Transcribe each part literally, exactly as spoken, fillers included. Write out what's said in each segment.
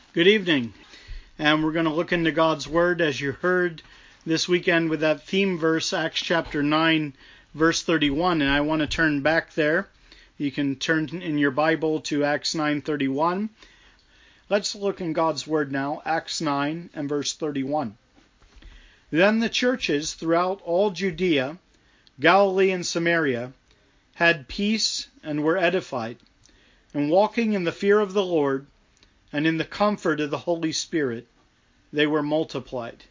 Good evening, and we're going to look into God's Word as you heard this weekend with that theme verse, Acts chapter nine, verse thirty-one, and I want to turn back there. You can turn in your Bible to Acts nine thirty-one. Let's look in God's Word now, Acts nine and verse thirty-one. Then the churches throughout all Judea, Galilee, and Samaria had peace and were edified, and walking in the fear of the Lord, and in the comfort of the Holy Spirit, they were multiplied.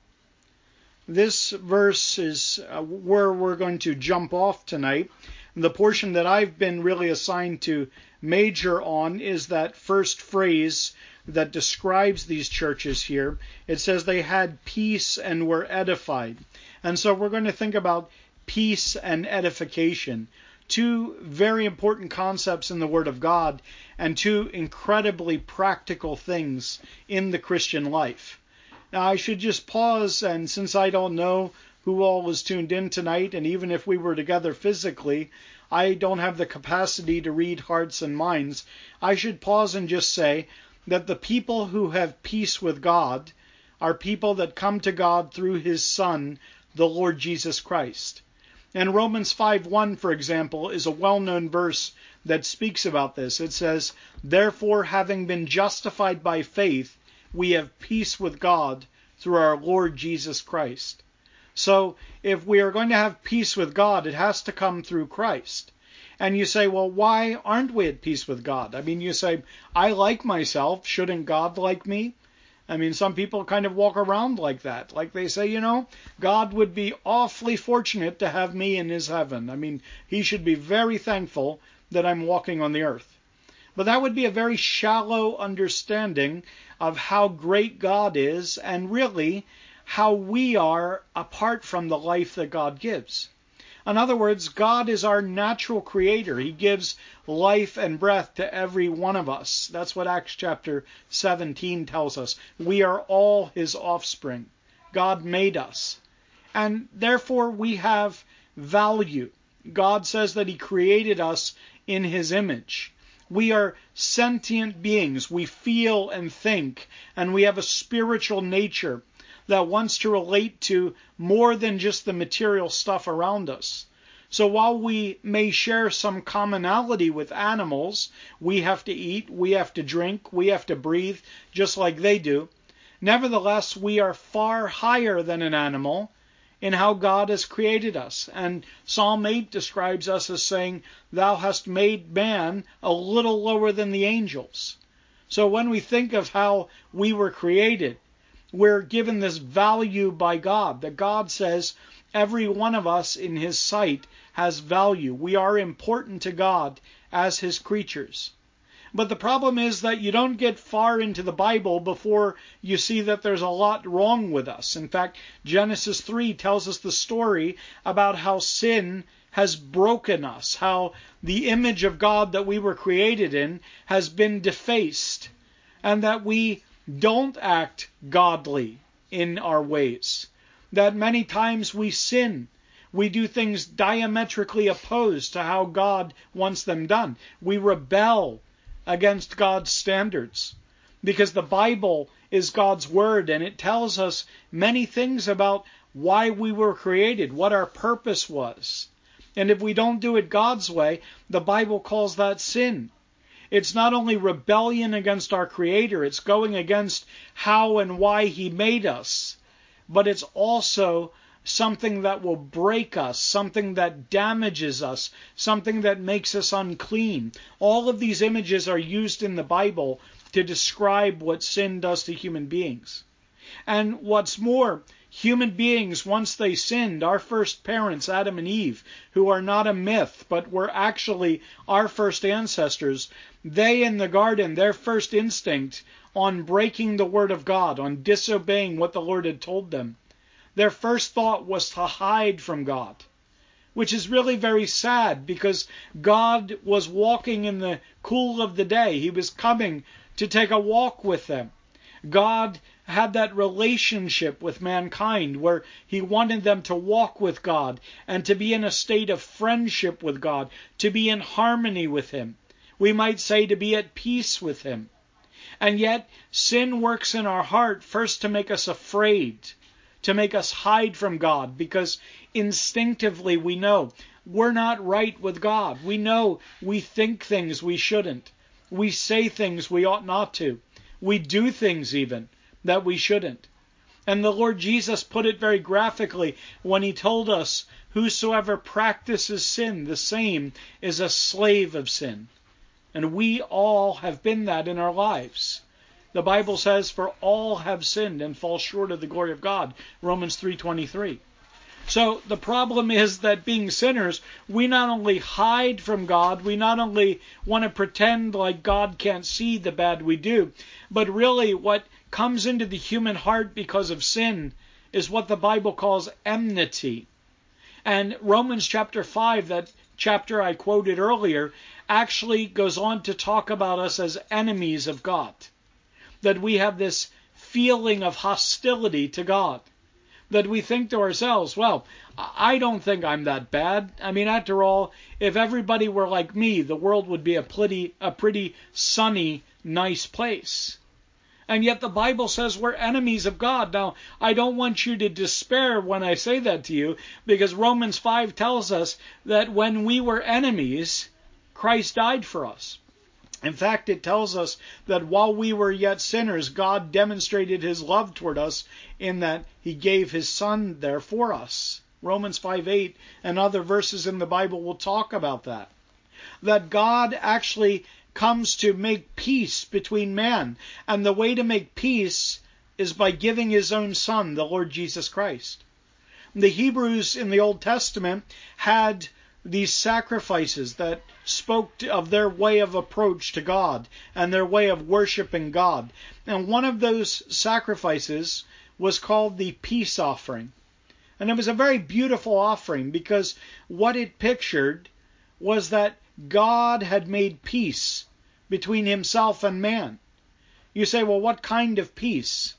This verse is uh, where we're going to jump off tonight. The portion that I've been really assigned to major on is that first phrase that describes these churches here. It says they had peace and were edified. And so we're going to think about peace and edification. Two very important concepts in the Word of God and two incredibly practical things in the Christian life. Now I should just pause, and since I don't know who all is tuned in tonight, and even if we were together physically, I don't have the capacity to read hearts and minds, I should pause and just say that the people who have peace with God are people that come to God through His Son, the Lord Jesus Christ. And Romans five one, for example, is a well-known verse that speaks about this. It says, "Therefore, having been justified by faith, we have peace with God through our Lord Jesus Christ." So, if we are going to have peace with God, it has to come through Christ. And you say, well, why aren't we at peace with God? I mean, you say, I like myself. Shouldn't God like me? I mean, some people kind of walk around like that. Like they say, you know, God would be awfully fortunate to have me in His heaven. I mean, He should be very thankful that I'm walking on the earth. But that would be a very shallow understanding of how great God is and really how we are apart from the life that God gives. In other words, God is our natural creator. He gives life and breath to every one of us. That's what Acts chapter seventeen tells us. We are all His offspring. God made us. And therefore we have value. God says that He created us in His image. We are sentient beings. We feel and think, and we have a spiritual nature that wants to relate to more than just the material stuff around us. So while we may share some commonality with animals, we have to eat, we have to drink, we have to breathe, just like they do. Nevertheless, we are far higher than an animal in how God has created us. And Psalm eight describes us as saying, "Thou hast made man a little lower than the angels." So when we think of how we were created, we're given this value by God, that God says every one of us in His sight has value. We are important to God as His creatures. But the problem is that you don't get far into the Bible before you see that there's a lot wrong with us. In fact, Genesis three tells us the story about how sin has broken us, how the image of God that we were created in has been defaced, and that we don't act godly in our ways. That many times we sin. We do things diametrically opposed to how God wants them done. We rebel against God's standards. Because the Bible is God's Word, and it tells us many things about why we were created, what our purpose was. And if we don't do it God's way, the Bible calls that sin. It's not only rebellion against our Creator, it's going against how and why He made us, but it's also something that will break us, something that damages us, something that makes us unclean. All of these images are used in the Bible to describe what sin does to human beings. And what's more, human beings, once they sinned, our first parents, Adam and Eve, who are not a myth, but were actually our first ancestors, they in the garden, their first instinct on breaking the word of God, on disobeying what the Lord had told them, their first thought was to hide from God, which is really very sad because God was walking in the cool of the day. He was coming to take a walk with them. God had that relationship with mankind where He wanted them to walk with God and to be in a state of friendship with God, to be in harmony with Him. We might say to be at peace with Him. And yet, sin works in our heart first to make us afraid, to make us hide from God, because instinctively we know we're not right with God. We know we think things we shouldn't. We say things we ought not to. We do things even that we shouldn't. And the Lord Jesus put it very graphically when he told us, whosoever practices sin, the same is a slave of sin. And we all have been that in our lives. The Bible says, for all have sinned and fall short of the glory of God. Romans three twenty-three. So the problem is that being sinners, we not only hide from God, we not only want to pretend like God can't see the bad we do, but really what comes into the human heart because of sin is what the Bible calls enmity. And Romans chapter five, that chapter I quoted earlier, actually goes on to talk about us as enemies of God. That we have this feeling of hostility to God. That we think to ourselves, well, I don't think I'm that bad. I mean, after all, if everybody were like me, the world would be a pretty, a pretty sunny, nice place. And yet the Bible says we're enemies of God. Now, I don't want you to despair when I say that to you, because Romans five tells us that when we were enemies, Christ died for us. In fact, it tells us that while we were yet sinners, God demonstrated his love toward us in that he gave his Son there for us. Romans five eight and other verses in the Bible will talk about that. That God actually comes to make peace between man. And the way to make peace is by giving his own Son, the Lord Jesus Christ. The Hebrews in the Old Testament had these sacrifices that spoke of their way of approach to God and their way of worshiping God. And one of those sacrifices was called the peace offering. And it was a very beautiful offering because what it pictured was that God had made peace between himself and man. You say, well, what kind of peace?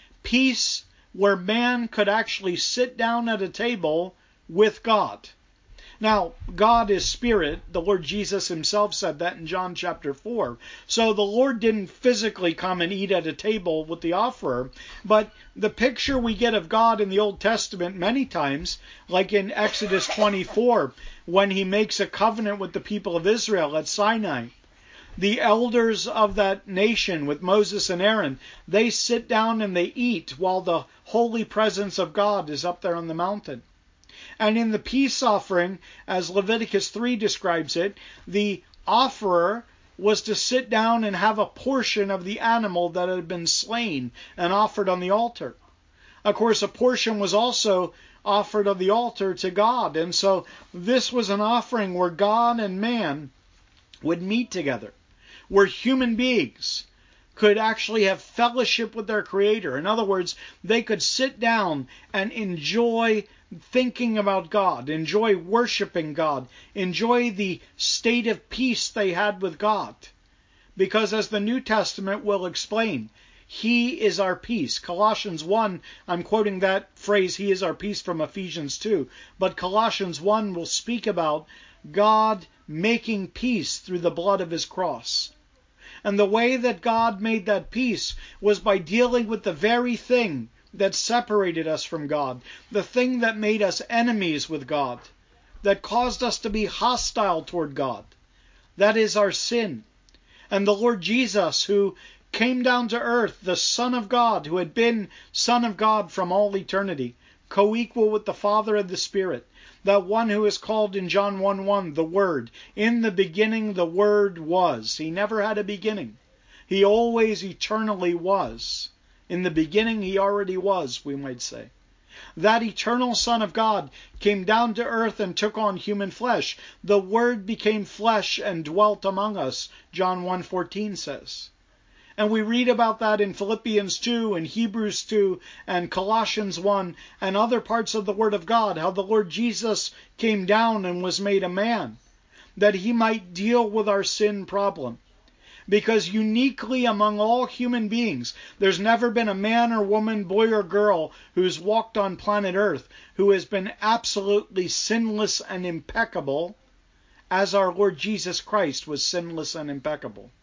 Peace where man could actually sit down at a table with God. Now, God is spirit. The Lord Jesus himself said that in John chapter four. So the Lord didn't physically come and eat at a table with the offerer. But the picture we get of God in the Old Testament many times, like in Exodus twenty-four, when he makes a covenant with the people of Israel at Sinai. The elders of that nation with Moses and Aaron, they sit down and they eat while the holy presence of God is up there on the mountain. And in the peace offering, as Leviticus three describes it, the offerer was to sit down and have a portion of the animal that had been slain and offered on the altar. Of course, a portion was also offered on the altar to God. And so this was an offering where God and man would meet together, where human beings could actually have fellowship with their Creator. In other words, they could sit down and enjoy thinking about God, enjoy worshiping God, enjoy the state of peace they had with God. Because as the New Testament will explain, He is our peace. Colossians one, I'm quoting that phrase, He is our peace, from Ephesians two. But Colossians one will speak about God making peace through the blood of His cross. And the way that God made that peace was by dealing with the very thing that separated us from God, the thing that made us enemies with God, that caused us to be hostile toward God. That is our sin. And the Lord Jesus, who came down to earth, the Son of God, who had been Son of God from all eternity, co-equal with the Father and the Spirit, that one who is called in John one one, the Word. In the beginning the Word was. He never had a beginning. He always eternally was. In the beginning he already was, we might say. That eternal Son of God came down to earth and took on human flesh. The Word became flesh and dwelt among us, John one fourteen says. And we read about that in Philippians two and Hebrews two and Colossians one and other parts of the Word of God, how the Lord Jesus came down and was made a man, that he might deal with our sin problem. Because uniquely among all human beings, there's never been a man or woman, boy or girl, who's walked on planet Earth who has been absolutely sinless and impeccable as our Lord Jesus Christ was sinless and impeccable.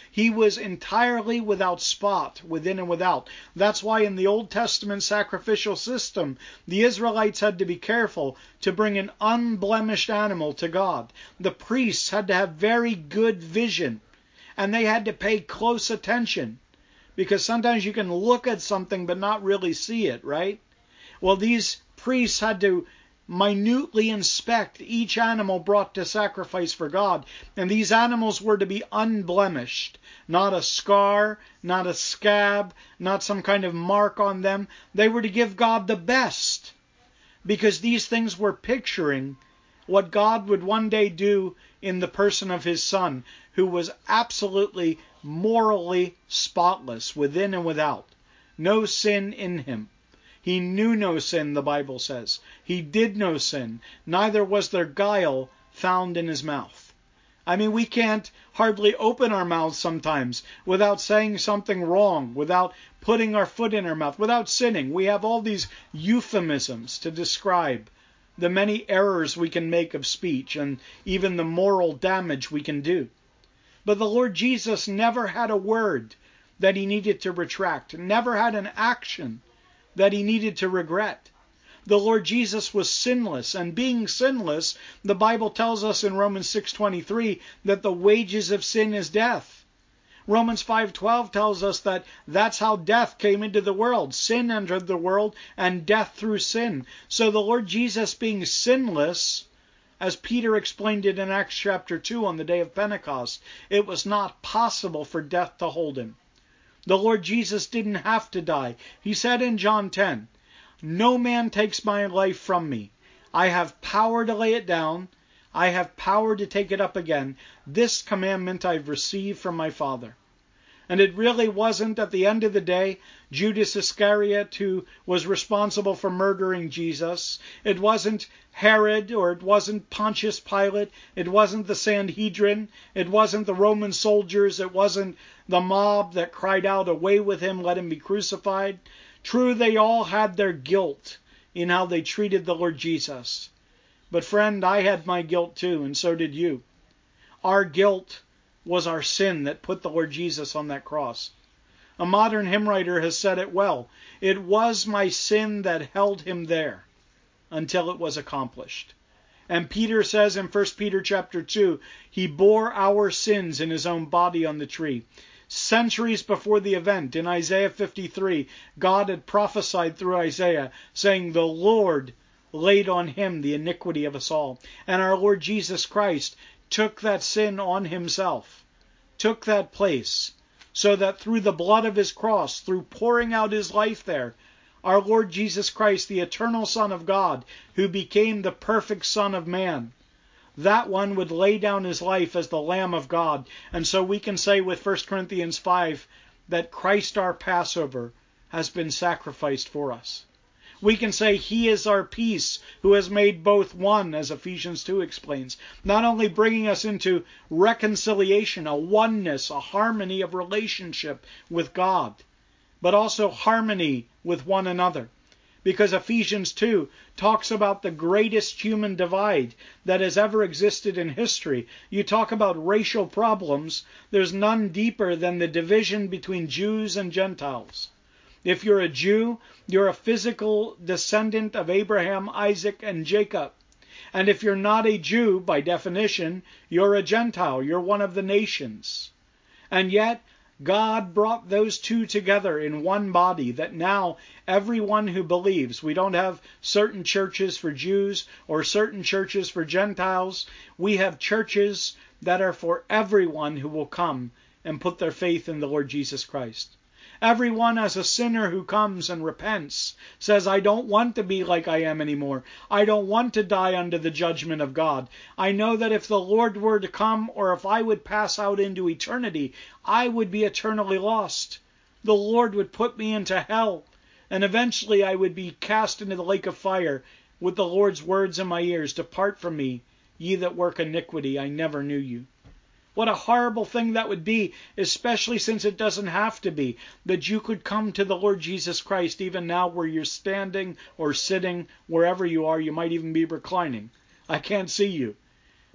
He was entirely without spot, within and without. That's why in the Old Testament sacrificial system, the Israelites had to be careful to bring an unblemished animal to God. The priests had to have very good vision, and they had to pay close attention, because sometimes you can look at something but not really see it, right? Well, these priests had to minutely inspect each animal brought to sacrifice for God. And these animals were to be unblemished. Not a scar, not a scab, not some kind of mark on them. They were to give God the best, because these things were picturing what God would one day do in the person of his Son, who was absolutely morally spotless within and without. No sin in him. He knew no sin, the Bible says. He did no sin. Neither was there guile found in his mouth. I mean, we can't hardly open our mouths sometimes without saying something wrong, without putting our foot in our mouth, without sinning. We have all these euphemisms to describe the many errors we can make of speech and even the moral damage we can do. But the Lord Jesus never had a word that he needed to retract, never had an action that he needed to regret. The Lord Jesus was sinless, and being sinless, the Bible tells us in Romans six twenty-three that the wages of sin is death. Romans five twelve tells us that that's how death came into the world. Sin entered the world, and death through sin. So the Lord Jesus, being sinless, as Peter explained it in Acts chapter two on the day of Pentecost, it was not possible for death to hold him. The Lord Jesus didn't have to die. He said in John ten, "No man takes my life from me. I have power to lay it down. I have power to take it up again. This commandment I've received from my Father." And it really wasn't, at the end of the day, Judas Iscariot who was responsible for murdering Jesus. It wasn't Herod, or it wasn't Pontius Pilate. It wasn't the Sanhedrin. It wasn't the Roman soldiers. It wasn't the mob that cried out, "Away with him, let him be crucified." True, they all had their guilt in how they treated the Lord Jesus. But friend, I had my guilt too, and so did you. Our guilt was our sin that put the Lord Jesus on that cross. A modern hymn writer has said it well. It was my sin that held him there until it was accomplished. And Peter says in First Peter chapter two, he bore our sins in his own body on the tree. Centuries before the event, in Isaiah fifty-three, God had prophesied through Isaiah, saying, "The Lord laid on him the iniquity of us all." And our Lord Jesus Christ took that sin on himself, took that place, so that through the blood of his cross, through pouring out his life there, our Lord Jesus Christ, the eternal Son of God, who became the perfect Son of Man, that one would lay down his life as the Lamb of God. And so we can say with First Corinthians five that Christ our Passover has been sacrificed for us. We can say he is our peace, who has made both one, as Ephesians two explains, not only bringing us into reconciliation, a oneness, a harmony of relationship with God, but also harmony with one another. Because Ephesians two talks about the greatest human divide that has ever existed in history. You talk about racial problems, there's none deeper than the division between Jews and Gentiles. If you're a Jew, you're a physical descendant of Abraham, Isaac, and Jacob. And if you're not a Jew, by definition, you're a Gentile. You're one of the nations. And yet, God brought those two together in one body, that now everyone who believes, we don't have certain churches for Jews or certain churches for Gentiles. We have churches that are for everyone who will come and put their faith in the Lord Jesus Christ. Everyone as a sinner who comes and repents, says, "I don't want to be like I am anymore. I don't want to die under the judgment of God. I know that if the Lord were to come, or if I would pass out into eternity, I would be eternally lost. The Lord would put me into hell, and eventually I would be cast into the lake of fire with the Lord's words in my ears, 'Depart from me, ye that work iniquity, I never knew you.'" What a horrible thing that would be, especially since it doesn't have to be, that you could come to the Lord Jesus Christ even now where you're standing or sitting, wherever you are. You might even be reclining. I can't see you.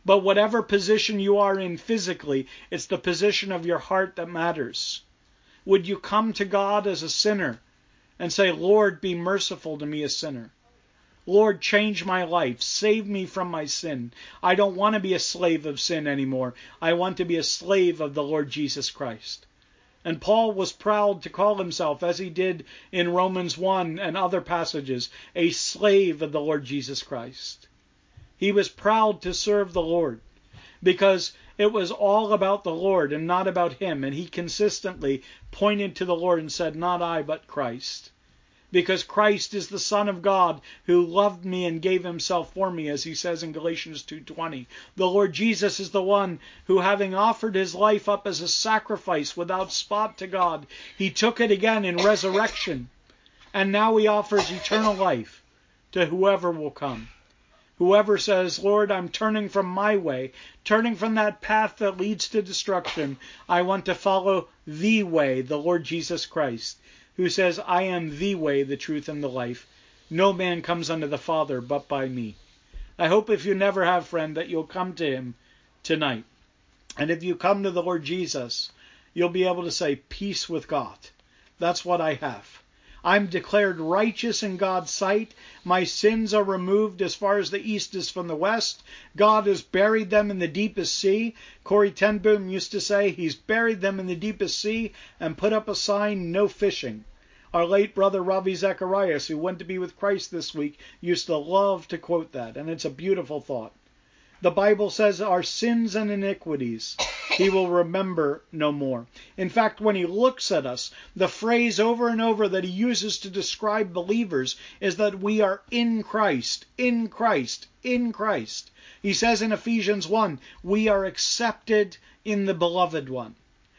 But whatever position you are in physically, it's the position of your heart that matters. Would you come to God as a sinner and say, Lord, be merciful to me, a sinner. Lord, change my life. Save me from my sin. I don't want to be a slave of sin anymore. I want to be a slave of the Lord Jesus Christ. And Paul was proud to call himself, as he did in Romans one and other passages, a slave of the Lord Jesus Christ. He was proud to serve the Lord because it was all about the Lord and not about him. And he consistently pointed to the Lord and said, not I, but Christ. Because Christ is the Son of God who loved me and gave himself for me, as he says in Galatians two twenty. The Lord Jesus is the one who, having offered his life up as a sacrifice without spot to God, he took it again in resurrection. And now he offers eternal life to whoever will come. Whoever says, Lord, I'm turning from my way, turning from that path that leads to destruction. I want to follow the way, the Lord Jesus Christ, who says, I am the way, the truth, and the life. No man comes unto the Father but by me. I hope if you never have, friend, that you'll come to him tonight. And if you come to the Lord Jesus, you'll be able to say, peace with God. That's what I have. I'm declared righteous in God's sight. My sins are removed as far as the east is from the west. God has buried them in the deepest sea. Corrie ten Boom used to say he's buried them in the deepest sea and put up a sign, no fishing. Our late brother Ravi Zacharias, who went to be with Christ this week, used to love to quote that, and it's a beautiful thought. The Bible says our sins and iniquities he will remember no more. In fact, when he looks at us, the phrase over and over that he uses to describe believers is that we are in Christ, in Christ, in Christ. He says in Ephesians one, we are accepted in the beloved one.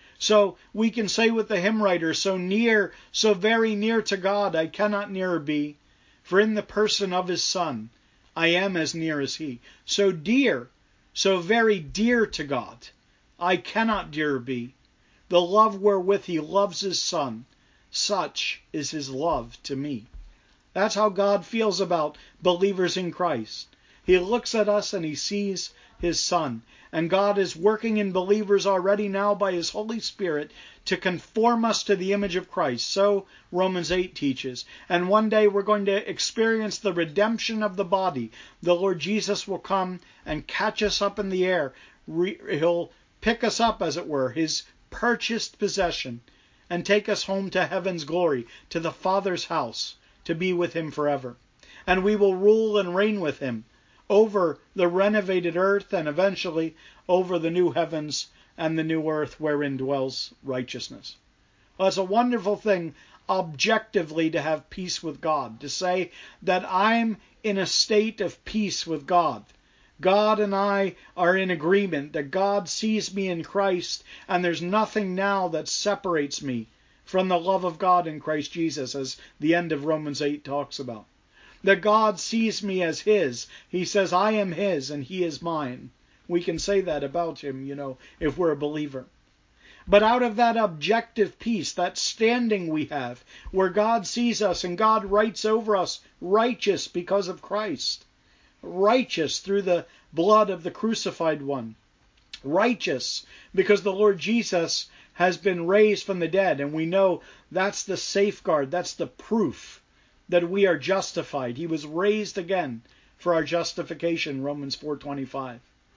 So we can say with the hymn writer, so near, so very near to God, I cannot nearer be, for in the person of his Son, I am as near as he. So dear, so very dear to God, I cannot dearer be. The love wherewith he loves his Son, such is his love to me. That's how God feels about believers in Christ. He looks at us and he sees his Son. And God is working in believers already now by his Holy Spirit to conform us to the image of Christ. So Romans eight teaches. And one day we're going to experience the redemption of the body. The Lord Jesus will come and catch us up in the air. He'll pick us up, as it were, his purchased possession, and take us home to heaven's glory, to the Father's house, to be with him forever. And we will rule and reign with him over the renovated earth and eventually over the new heavens and the new earth wherein dwells righteousness. Well, it's a wonderful thing objectively to have peace with God, to say that I'm in a state of peace with God. God and I are in agreement that God sees me in Christ, and there's nothing now that separates me from the love of God in Christ Jesus, as the end of Romans eight talks about. That God sees me as his. He says, I am his and he is mine. We can say that about him, you know, if we're a believer. But out of that objective peace, that standing we have, where God sees us and God writes over us, righteous because of Christ. Righteous through the blood of the crucified one. Righteous because the Lord Jesus has been raised from the dead. And we know that's the safeguard, that's the proof that we are justified. He was raised again for our justification, Romans four twenty-five.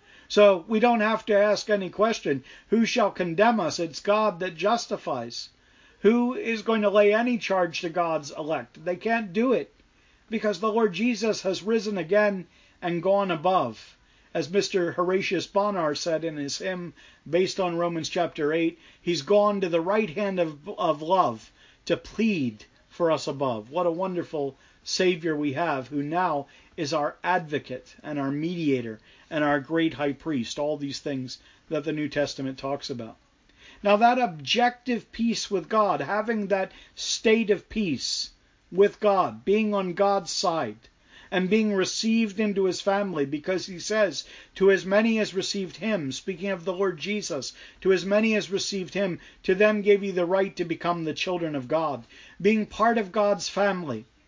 So we don't have to ask any question, who shall condemn us? It's God that justifies. Who is going to lay any charge to God's elect? They can't do it because the Lord Jesus has risen again and gone above. As Mister Horatius Bonar said in his hymn based on Romans chapter eight, he's gone to the right hand of, of love to plead for us above. What a wonderful Savior we have, who now is our advocate and our mediator and our great high priest, all these things that the New Testament talks about. Now that objective peace with God, having that state of peace with God, being on God's side, and being received into his family, because he says, to as many as received him, speaking of the Lord Jesus, to as many as received him, to them gave he the right to become the children of God. Being part of God's family,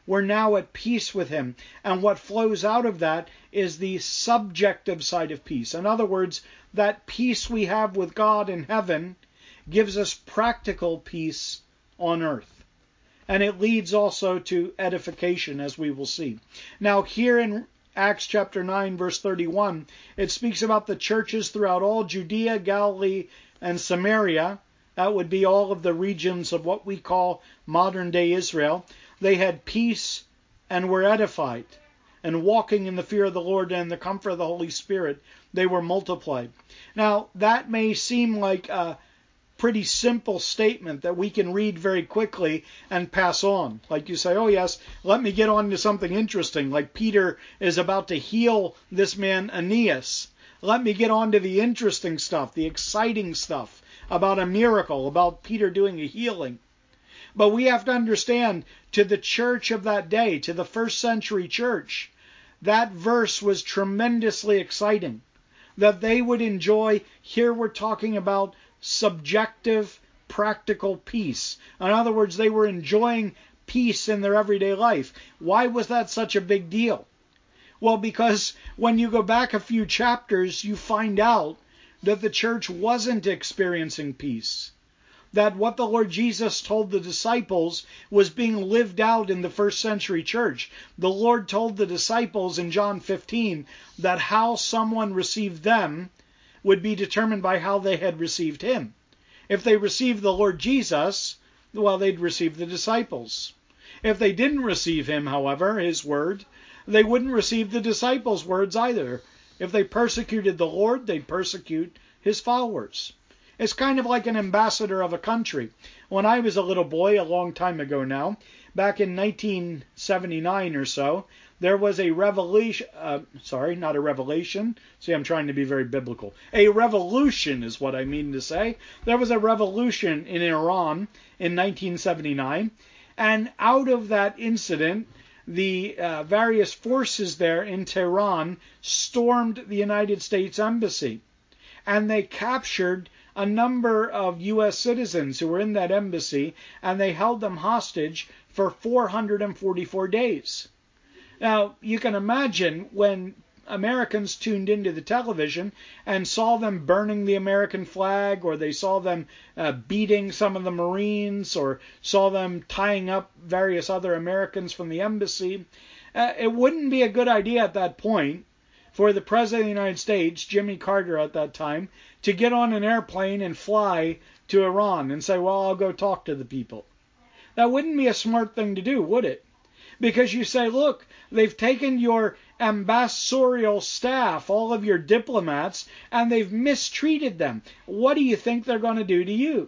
We're now at peace with him. And what flows out of that is the subjective side of peace. In other words, that peace we have with God in heaven gives us practical peace on earth. And it leads also to edification, as we will see. Now, here in Acts chapter nine, verse thirty-one, it speaks about the churches throughout all Judea, Galilee, and Samaria. That would be all of the regions of what we call modern-day Israel. They had peace and were edified. And walking in the fear of the Lord and the comfort of the Holy Spirit, they were multiplied. Now, that may seem like a pretty simple statement that we can read very quickly and pass on. Like you say, oh yes, let me get on to something interesting. Like Peter is about to heal this man Aeneas. Let me get on to the interesting stuff, the exciting stuff about a miracle, about Peter doing a healing. But we have to understand, to the church of that day, to the first century church, that verse was tremendously exciting. That they would enjoy, here we're talking about subjective, practical peace. In other words, they were enjoying peace in their everyday life. Why was that such a big deal? Well, because when you go back a few chapters, you find out that the church wasn't experiencing peace. That what the Lord Jesus told the disciples was being lived out in the first century church. The Lord told the disciples in John fifteen that how someone received them would be determined by how they had received him. If they received the Lord Jesus, well, they'd receive the disciples. If they didn't receive him, however, his word, they wouldn't receive the disciples' words either. If they persecuted the Lord, they'd persecute his followers. It's kind of like an ambassador of a country. When I was a little boy, a long time ago now, back in nineteen seventy-nine or so, there was a revelation, uh, sorry, not a revelation. See, I'm trying to be very biblical. A revolution is what I mean to say. There was a revolution in Iran in nineteen seventy-nine, and out of that incident, the uh, various forces there in Tehran stormed the United States Embassy, and they captured a number of U S citizens who were in that embassy, and they held them hostage for four hundred forty-four days. Now, you can imagine when Americans tuned into the television and saw them burning the American flag, or they saw them uh, beating some of the Marines, or saw them tying up various other Americans from the embassy, uh, it wouldn't be a good idea at that point for the President of the United States, Jimmy Carter at that time, to get on an airplane and fly to Iran and say, well, I'll go talk to the people. That wouldn't be a smart thing to do, would it? Because you say, look, they've taken your ambassadorial staff, all of your diplomats, and they've mistreated them. What do you think they're going to do to you?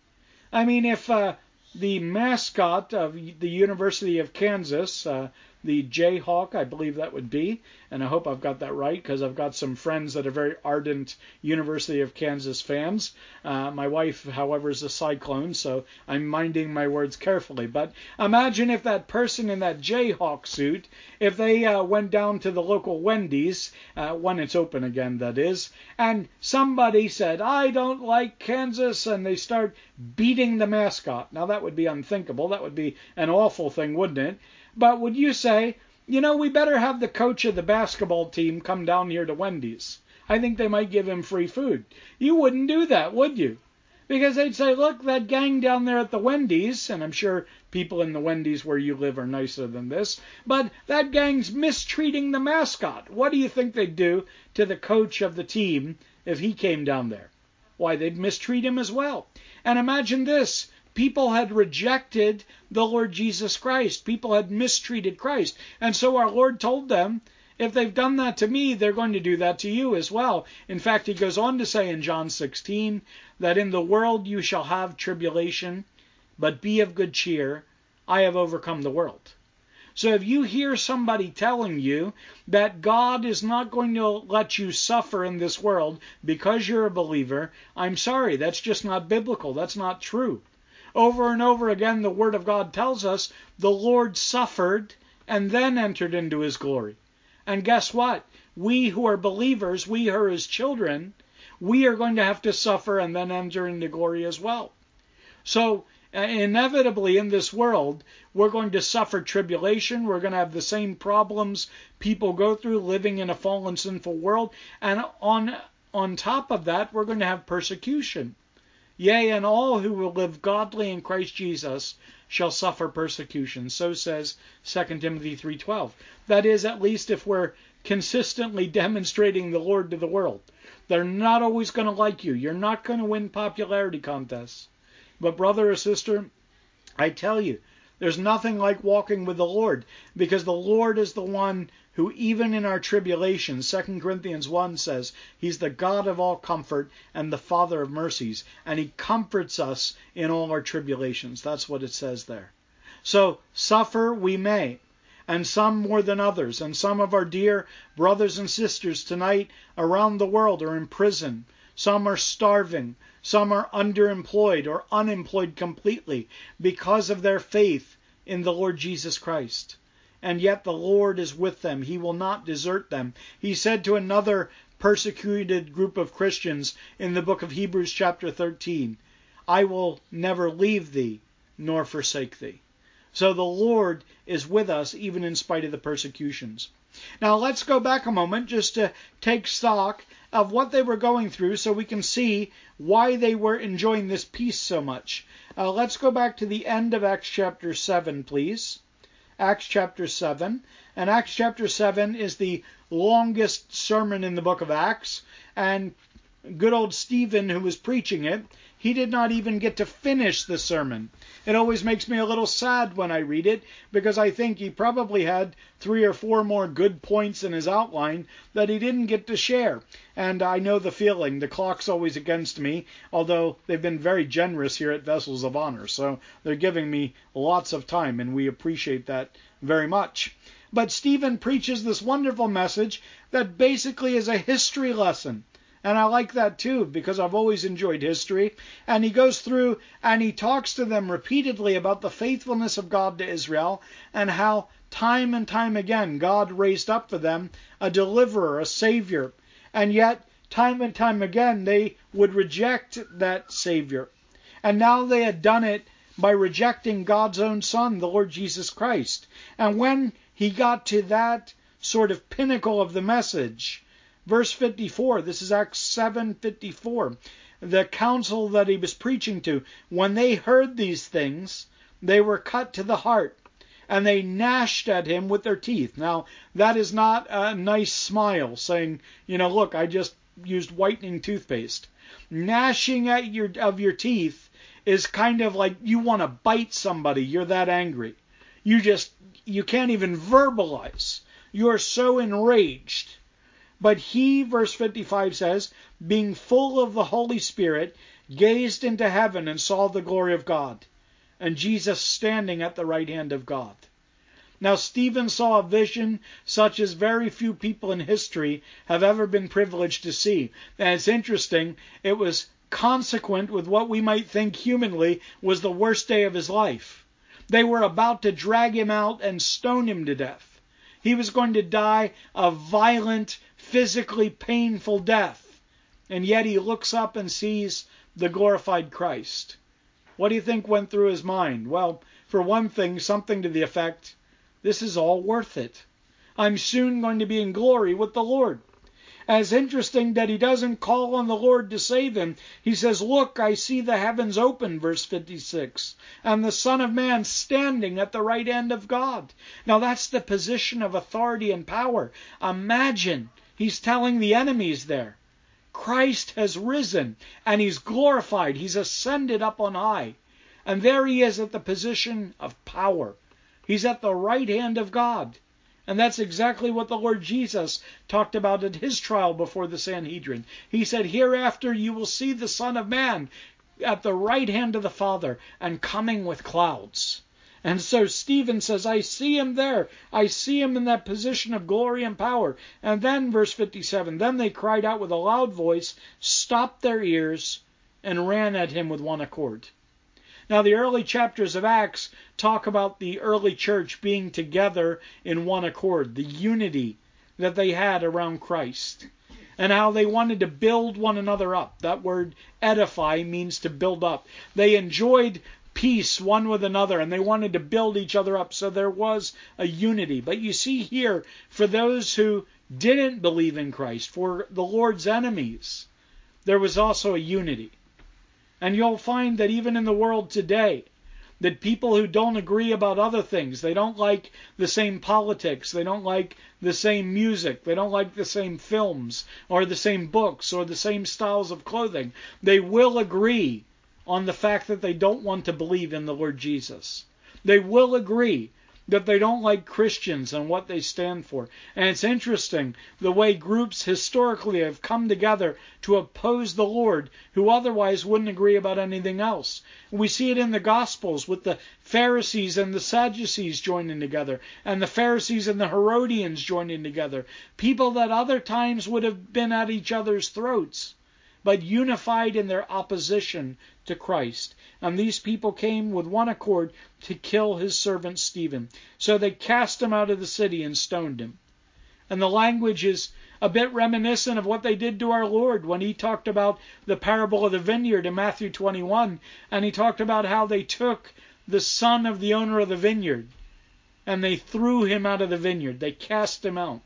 I mean, if uh, the mascot of the University of Kansas, uh, the Jayhawk, I believe that would be, and I hope I've got that right because I've got some friends that are very ardent University of Kansas fans. Uh, my wife, however, is a Cyclone, so I'm minding my words carefully. But imagine if that person in that Jayhawk suit, if they uh, went down to the local Wendy's, uh, when it's open again, that is, and somebody said, I don't like Kansas, and they start beating the mascot. Now, that would be unthinkable. That would be an awful thing, wouldn't it? But would you say, you know, we better have the coach of the basketball team come down here to Wendy's? I think they might give him free food. You wouldn't do that, would you? Because they'd say, look, that gang down there at the Wendy's, and I'm sure people in the Wendy's where you live are nicer than this, but that gang's mistreating the mascot. What do you think they'd do to the coach of the team if he came down there? Why, they'd mistreat him as well. And imagine this. People had rejected the Lord Jesus Christ. People had mistreated Christ. And so our Lord told them, if they've done that to me, they're going to do that to you as well. In fact, he goes on to say in John sixteen, that in the world you shall have tribulation, but be of good cheer. I have overcome the world. So if you hear somebody telling you that God is not going to let you suffer in this world because you're a believer, I'm sorry, that's just not biblical. That's not true. Over and over again, the Word of God tells us the Lord suffered and then entered into his glory. And guess what? We who are believers, we who are his children, we are going to have to suffer and then enter into glory as well. So Inevitably in this world, we're going to suffer tribulation. We're going to have the same problems people go through living in a fallen, sinful world. And on, on top of that, we're going to have persecution. Yea, and all who will live godly in Christ Jesus shall suffer persecution. So says Second Timothy three twelve. That is, at least if we're consistently demonstrating the Lord to the world. They're not always going to like you. You're not going to win popularity contests. But brother or sister, I tell you, there's nothing like walking with the Lord, because the Lord is the one who, even in our tribulation, Second Corinthians one says, He's the God of all comfort and the Father of mercies, and He comforts us in all our tribulations. That's what it says there. So, suffer we may, and some more than others, and some of our dear brothers and sisters tonight around the world are in prison. Some are starving. Some are underemployed or unemployed completely because of their faith in the Lord Jesus Christ. And yet the Lord is with them. He will not desert them. He said to another persecuted group of Christians in the book of Hebrews chapter thirteen, I will never leave thee nor forsake thee. So the Lord is with us even in spite of the persecutions. Now let's go back a moment just to take stock of what they were going through so we can see why they were enjoying this peace so much. Uh, let's go back to the end of Acts chapter seven, please. Acts chapter seven. And Acts chapter seven is the longest sermon in the book of Acts. And good old Stephen, who was preaching it, he did not even get to finish the sermon. It always makes me a little sad when I read it, because I think he probably had three or four more good points in his outline that he didn't get to share. And I know the feeling. The clock's always against me, although they've been very generous here at Vessels of Honor. So they're giving me lots of time, and we appreciate that very much. But Stephen preaches this wonderful message that basically is a history lesson. And I like that too, because I've always enjoyed history. And he goes through and he talks to them repeatedly about the faithfulness of God to Israel and how time and time again God raised up for them a deliverer, a savior. And yet, time and time again, they would reject that savior. And now they had done it by rejecting God's own Son, the Lord Jesus Christ. And when he got to that sort of pinnacle of the message, verse fifty-four, this is Acts seven fifty-four, the council that he was preaching to, when they heard these things, they were cut to the heart, and they gnashed at him with their teeth. Now, that is not a nice smile, saying, you know, look, I just used whitening toothpaste. Gnashing at your of your teeth is kind of like you want to bite somebody. You're that angry. You just, you can't even verbalize. You are so enraged. But he, verse fifty-five says, being full of the Holy Spirit, gazed into heaven and saw the glory of God, and Jesus standing at the right hand of God. Now Stephen saw a vision such as very few people in history have ever been privileged to see. And it's interesting, it was consequent with what we might think humanly was the worst day of his life. They were about to drag him out and stone him to death. He was going to die a violent, physically painful death. And yet he looks up and sees the glorified Christ. What do you think went through his mind? Well, for one thing, something to the effect, this is all worth it. I'm soon going to be in glory with the Lord. And it's interesting that he doesn't call on the Lord to save him. He says, look, I see the heavens open, verse fifty-six, and the Son of Man standing at the right hand of God. Now that's the position of authority and power. Imagine, he's telling the enemies there, Christ has risen and he's glorified. He's ascended up on high. And there he is at the position of power. He's at the right hand of God. And that's exactly what the Lord Jesus talked about at his trial before the Sanhedrin. He said, hereafter you will see the Son of Man at the right hand of the Father and coming with clouds. And so Stephen says, I see him there. I see him in that position of glory and power. And then, verse fifty-seven, then they cried out with a loud voice, stopped their ears, and ran at him with one accord. Now, the early chapters of Acts talk about the early church being together in one accord, the unity that they had around Christ, and how they wanted to build one another up. That word edify means to build up. They enjoyed peace one with another, and they wanted to build each other up. So there was a unity. But you see here, for those who didn't believe in Christ, for the Lord's enemies, there was also a unity. And you'll find that even in the world today, that people who don't agree about other things, they don't like the same politics, they don't like the same music, they don't like the same films, or the same books, or the same styles of clothing, they will agree on the fact that they don't want to believe in the Lord Jesus. They will agree that they don't like Christians and what they stand for. And it's interesting the way groups historically have come together to oppose the Lord who otherwise wouldn't agree about anything else. We see it in the Gospels with the Pharisees and the Sadducees joining together, and the Pharisees and the Herodians joining together. People that other times would have been at each other's throats, but unified in their opposition to Christ. And these people came with one accord to kill his servant Stephen. So they cast him out of the city and stoned him. And the language is a bit reminiscent of what they did to our Lord when he talked about the parable of the vineyard in Matthew twenty-one. And he talked about how they took the son of the owner of the vineyard and they threw him out of the vineyard. They cast him out.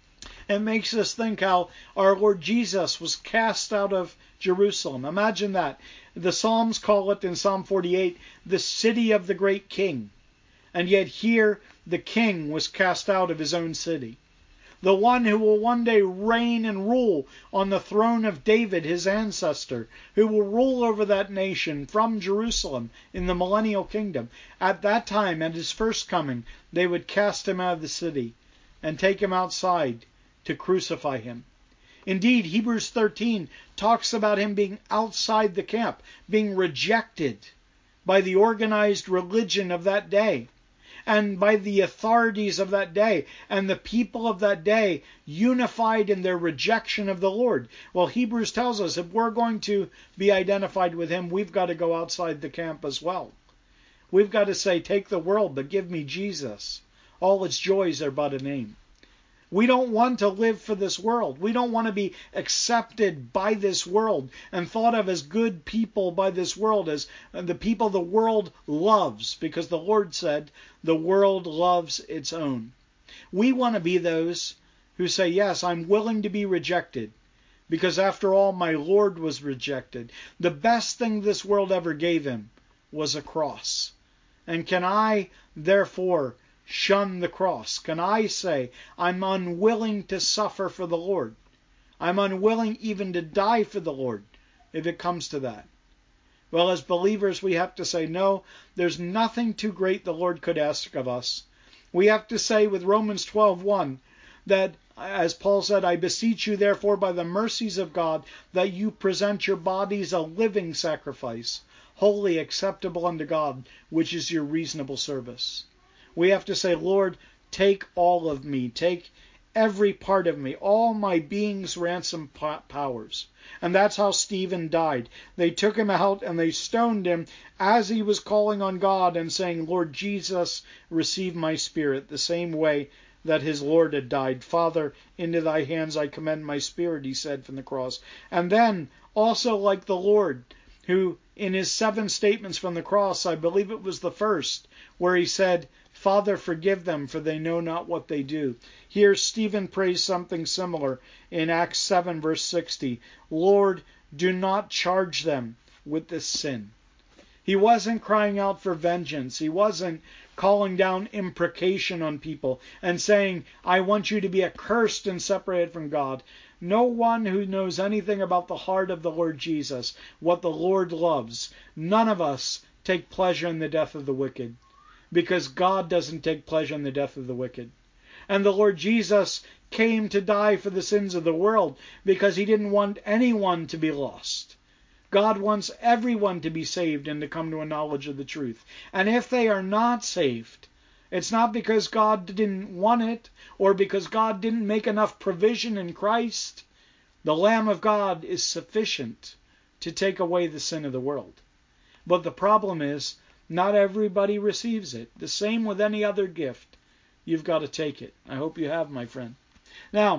It makes us think how our Lord Jesus was cast out of Jerusalem. Imagine that. The Psalms call it in Psalm forty-eight, the city of the great king. And yet here the king was cast out of his own city. The one who will one day reign and rule on the throne of David, his ancestor, who will rule over that nation from Jerusalem in the millennial kingdom. At that time, at his first coming, they would cast him out of the city and take him outside to crucify him. Indeed, Hebrews thirteen talks about him being outside the camp, being rejected by the organized religion of that day, and by the authorities of that day, and the people of that day unified in their rejection of the Lord. Well, Hebrews tells us if we're going to be identified with him, we've got to go outside the camp as well. We've got to say, take the world, but give me Jesus. All its joys are but a name. We don't want to live for this world. We don't want to be accepted by this world and thought of as good people by this world, as the people the world loves, because the Lord said the world loves its own. We want to be those who say, yes, I'm willing to be rejected, because after all, my Lord was rejected. The best thing this world ever gave him was a cross. And can I, therefore, shun the cross? Can I say, I'm unwilling to suffer for the Lord? I'm unwilling even to die for the Lord, if it comes to that. Well, as believers, we have to say, no, there's nothing too great the Lord could ask of us. We have to say with Romans twelve one, that, as Paul said, I beseech you, therefore, by the mercies of God, that you present your bodies a living sacrifice, holy, acceptable unto God, which is your reasonable service. We have to say, Lord, take all of me, take every part of me, all my being's ransom powers. And that's how Stephen died. They took him out and they stoned him as he was calling on God and saying, Lord Jesus, receive my spirit, the same way that his Lord had died. Father, into thy hands I commend my spirit, he said from the cross. And then, also like the Lord, who in his seven statements from the cross, I believe it was the first, where he said, Father, forgive them, for they know not what they do. Here, Stephen prays something similar in Acts seven, verse sixty. Lord, do not charge them with this sin. He wasn't crying out for vengeance. He wasn't calling down imprecation on people and saying, I want you to be accursed and separated from God. No one who knows anything about the heart of the Lord Jesus, what the Lord loves, none of us take pleasure in the death of the wicked, because God doesn't take pleasure in the death of the wicked. And the Lord Jesus came to die for the sins of the world because he didn't want anyone to be lost. God wants everyone to be saved and to come to a knowledge of the truth. And if they are not saved, it's not because God didn't want it or because God didn't make enough provision in Christ. The Lamb of God is sufficient to take away the sin of the world. But the problem is, not everybody receives it. The same with any other gift. You've got to take it. I hope you have, my friend. Now,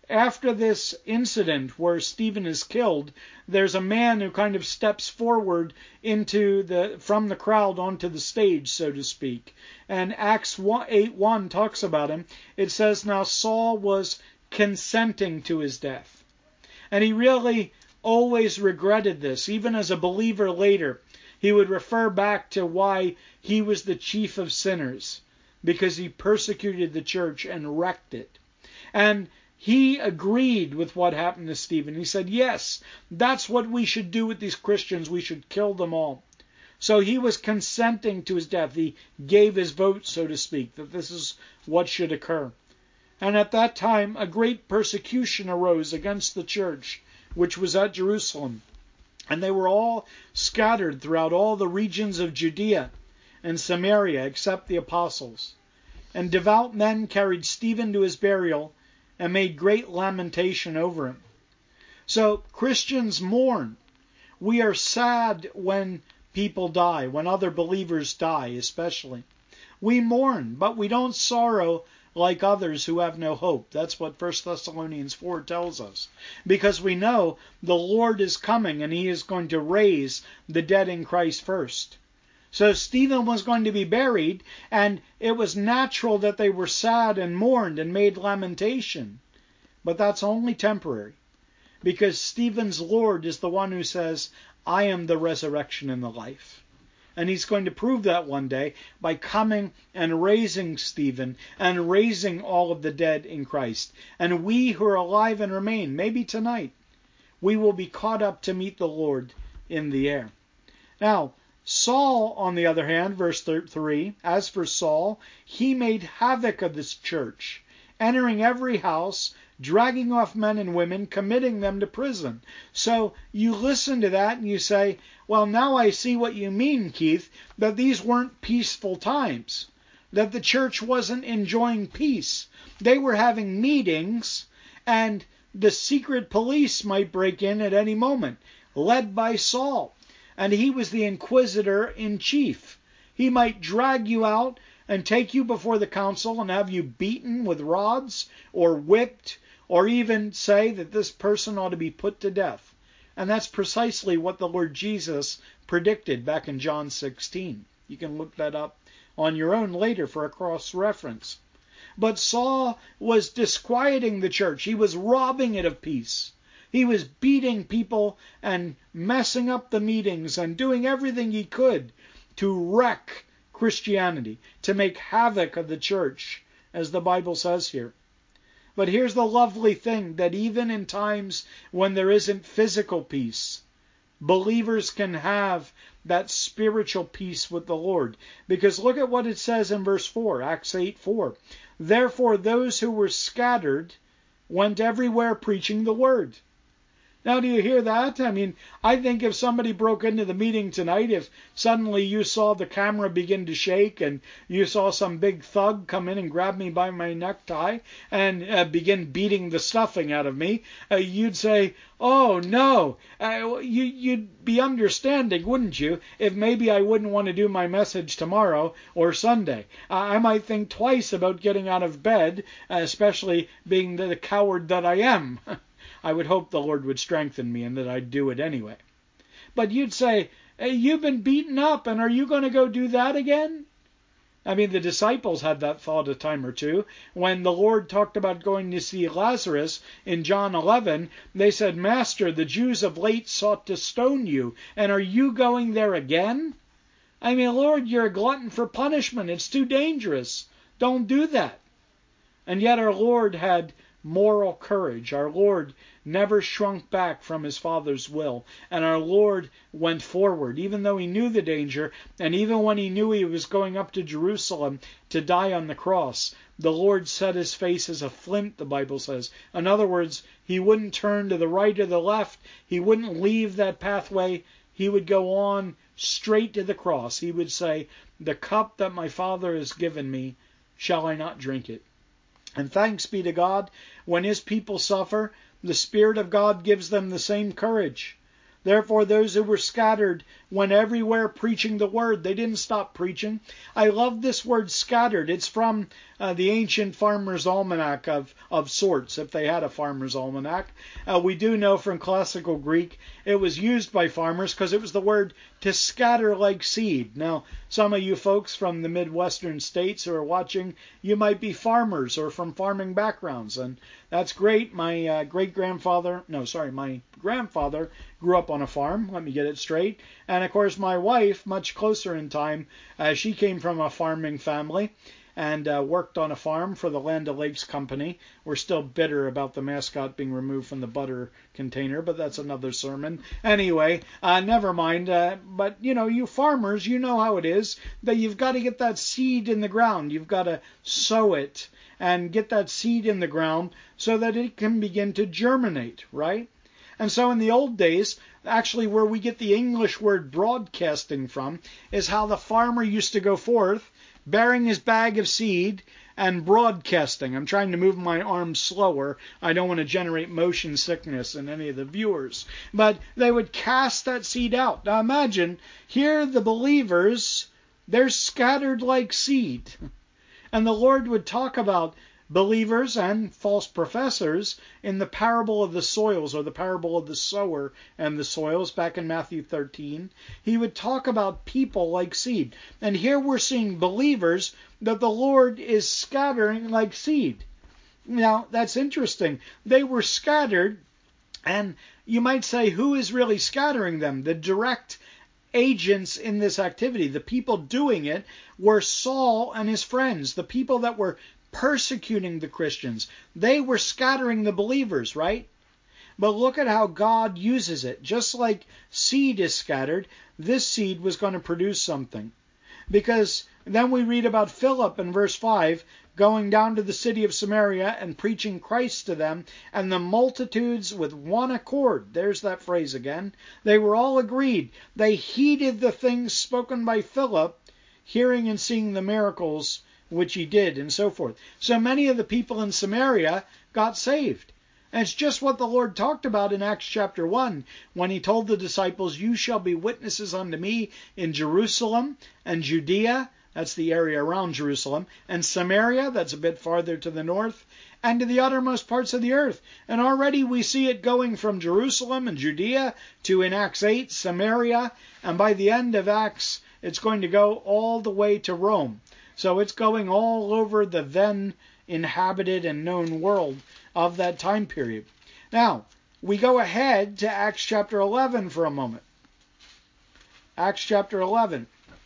after this incident where Stephen is killed, there's a man who kind of steps forward into the from the crowd onto the stage, so to speak. And Acts eight one talks about him. It says, now Saul was consenting to his death. And he really always regretted this. Even as a believer later, he would refer back to why he was the chief of sinners, because he persecuted the church and wrecked it. And he agreed with what happened to Stephen. He said, yes, that's what we should do with these Christians. We should kill them all. So he was consenting to his death. He gave his vote, so to speak, that this is what should occur. And at that time, a great persecution arose against the church, which was at Jerusalem. And they were all scattered throughout all the regions of Judea and Samaria, except the apostles. And devout men carried Stephen to his burial and made great lamentation over him. So Christians mourn. We are sad when people die, when other believers die especially. We mourn, but we don't sorrow like others who have no hope. That's what First Thessalonians four tells us. Because we know the Lord is coming and he is going to raise the dead in Christ first. So Stephen was going to be buried, and it was natural that they were sad and mourned and made lamentation. But that's only temporary. Because Stephen's Lord is the one who says, I am the resurrection and the life. And he's going to prove that one day by coming and raising Stephen and raising all of the dead in Christ. And we who are alive and remain, maybe tonight, we will be caught up to meet the Lord in the air. Now, Saul, on the other hand, verse three, as for Saul, he made havoc of this church, entering every house, dragging off men and women, committing them to prison. So you listen to that and you say, well, now I see what you mean, Keith, that these weren't peaceful times, that the church wasn't enjoying peace. They were having meetings, and the secret police might break in at any moment, led by Saul. And he was the inquisitor in chief. He might drag you out and take you before the council and have you beaten with rods or whipped, or even say that this person ought to be put to death. And that's precisely what the Lord Jesus predicted back in John sixteen. You can look that up on your own later for a cross-reference. But Saul was disquieting the church. He was robbing it of peace. He was beating people and messing up the meetings and doing everything he could to wreck Christianity, to make havoc of the church, as the Bible says here. But here's the lovely thing, that even in times when there isn't physical peace, believers can have that spiritual peace with the Lord. Because look at what it says in verse four, Acts eight four. Therefore those who were scattered went everywhere preaching the word. Now, do you hear that? I mean, I think if somebody broke into the meeting tonight, if suddenly you saw the camera begin to shake and you saw some big thug come in and grab me by my necktie and uh, begin beating the stuffing out of me, uh, you'd say, oh, no. Uh, you, you'd be understanding, wouldn't you, if maybe I wouldn't want to do my message tomorrow or Sunday. Uh, I might think twice about getting out of bed, uh, especially being the coward that I am. I would hope the Lord would strengthen me and that I'd do it anyway. But you'd say, hey, you've been beaten up, and are you going to go do that again? I mean, the disciples had that thought a time or two. When the Lord talked about going to see Lazarus in John eleven, they said, Master, the Jews of late sought to stone you, and are you going there again? I mean, Lord, you're a glutton for punishment. It's too dangerous. Don't do that. And yet our Lord had moral courage. Our Lord never shrunk back from his Father's will. And our Lord went forward, even though he knew the danger, and even when he knew he was going up to Jerusalem to die on the cross, the Lord set his face as a flint, the Bible says. In other words, he wouldn't turn to the right or the left. He wouldn't leave that pathway. He would go on straight to the cross. He would say, the cup that my Father has given me, shall I not drink it? And thanks be to God, when his people suffer, the Spirit of God gives them the same courage. Therefore those who were scattered went everywhere preaching the word. They didn't stop preaching. I love this word scattered. It's from uh, the ancient Farmer's Almanac of, of sorts, if they had a Farmer's Almanac. Uh, we do know from classical Greek it was used by farmers because it was the word to scatter like seed. Now, some of you folks from the Midwestern states who are watching, you might be farmers or from farming backgrounds, and that's great. My uh, great-grandfather, no, sorry, my grandfather grew up on a farm. Let me get it straight. And, of course, my wife, much closer in time, uh, she came from a farming family and uh, worked on a farm for the Land O'Lakes Company. We're still bitter about the mascot being removed from the butter container, but that's another sermon. Anyway, uh, never mind. Uh, but, you know, you farmers, you know how it is, that you've got to get that seed in the ground. You've got to sow it and get that seed in the ground so that it can begin to germinate, right? And so in the old days, actually where we get the English word broadcasting from is how the farmer used to go forth bearing his bag of seed and broadcasting. I'm trying to move my arms slower. I don't want to generate motion sickness in any of the viewers. But they would cast that seed out. Now imagine, here the believers, they're scattered like seed. And the Lord would talk about believers and false professors in the parable of the soils, or the parable of the sower and the soils, back in Matthew thirteen. He would talk about people like seed. And here we're seeing believers that the Lord is scattering like seed. Now, that's interesting. They were scattered, and you might say, who is really scattering them? The direct agents in this activity, the people doing it, were Saul and his friends, the people that were persecuting the Christians. They were scattering the believers, right? But look at how God uses it. Just like seed is scattered, this seed was going to produce something. Because then we read about Philip in verse five, going down to the city of Samaria and preaching Christ to them, and the multitudes with one accord, there's that phrase again, they were all agreed. They heeded the things spoken by Philip, hearing and seeing the miracles which he did, and so forth. So many of the people in Samaria got saved. And it's just what the Lord talked about in Acts chapter one, when he told the disciples, you shall be witnesses unto me in Jerusalem and Judea, that's the area around Jerusalem, and Samaria, that's a bit farther to the north, and to the uttermost parts of the earth. And already we see it going from Jerusalem and Judea to, in Acts eight, Samaria, and by the end of Acts, it's going to go all the way to Rome. So it's going all over the then inhabited and known world of that time period. Now, we go ahead to Acts chapter eleven for a moment. Acts chapter eleven.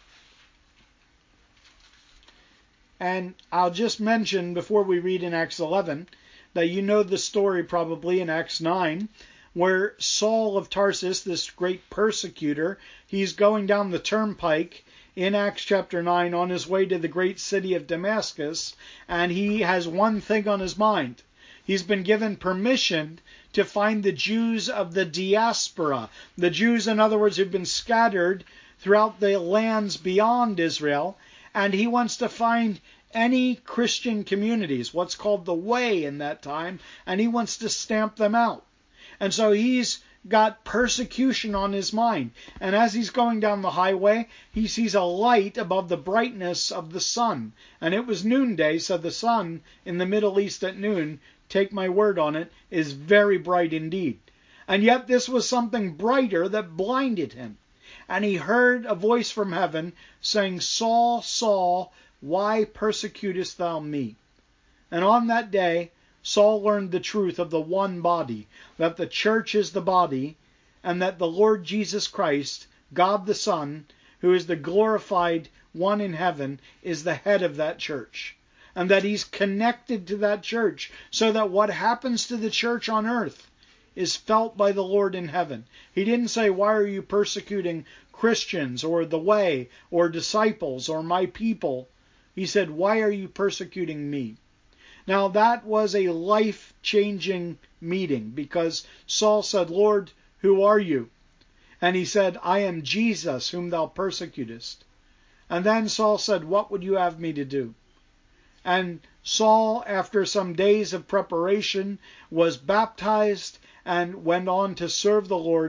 And I'll just mention before we read in Acts eleven that you know the story probably in Acts nine, where Saul of Tarsus, this great persecutor, he's going down the turnpike in Acts chapter nine on his way to the great city of Damascus, and he has one thing on his mind. He's been given permission to find the Jews of the diaspora. The Jews, in other words, who've been scattered throughout the lands beyond Israel, and he wants to find any Christian communities, what's called the Way in that time, and he wants to stamp them out. And so he's got persecution on his mind. And as he's going down the highway, he sees a light above the brightness of the sun. And it was noonday, so the sun in the Middle East at noon, take my word on it, is very bright indeed. And yet this was something brighter that blinded him. And he heard a voice from heaven saying, Saul, Saul, why persecutest thou me? And on that day, Saul learned the truth of the one body, that the church is the body, and that the Lord Jesus Christ, God the Son, who is the glorified one in heaven, is the head of that church. And that he's connected to that church, so that what happens to the church on earth is felt by the Lord in heaven. He didn't say, why are you persecuting Christians, or the Way, or disciples, or my people? He said, why are you persecuting me? Now that was a life-changing meeting, because Saul said, Lord, who are you? And he said, I am Jesus, whom thou persecutest. And then Saul said, what would you have me to do? And Saul, after some days of preparation, was baptized and went on to serve the Lord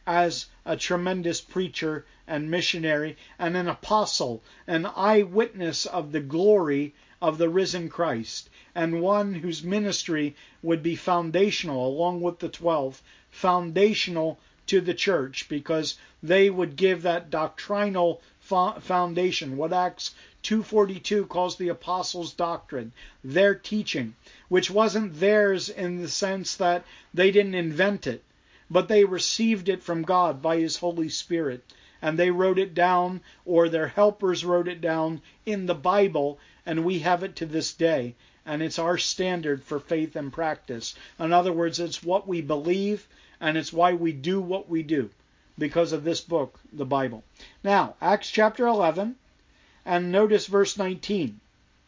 as a tremendous preacher and missionary and an apostle, an eyewitness of the glory of the risen Christ, and one whose ministry would be foundational, along with the twelve, foundational to the church, because they would give that doctrinal foundation, what Acts two forty-two calls the apostles' doctrine, their teaching, which wasn't theirs in the sense that they didn't invent it, but they received it from God by His Holy Spirit, and they wrote it down, or their helpers wrote it down in the Bible, and we have it to this day, and it's our standard for faith and practice. In other words, it's what we believe, and it's why we do what we do, because of this book, the Bible. Now, Acts chapter eleven, and notice verse nineteen.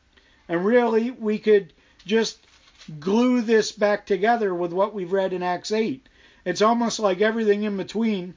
And really, we could just glue this back together with what we've read in Acts eight. It's almost like everything in between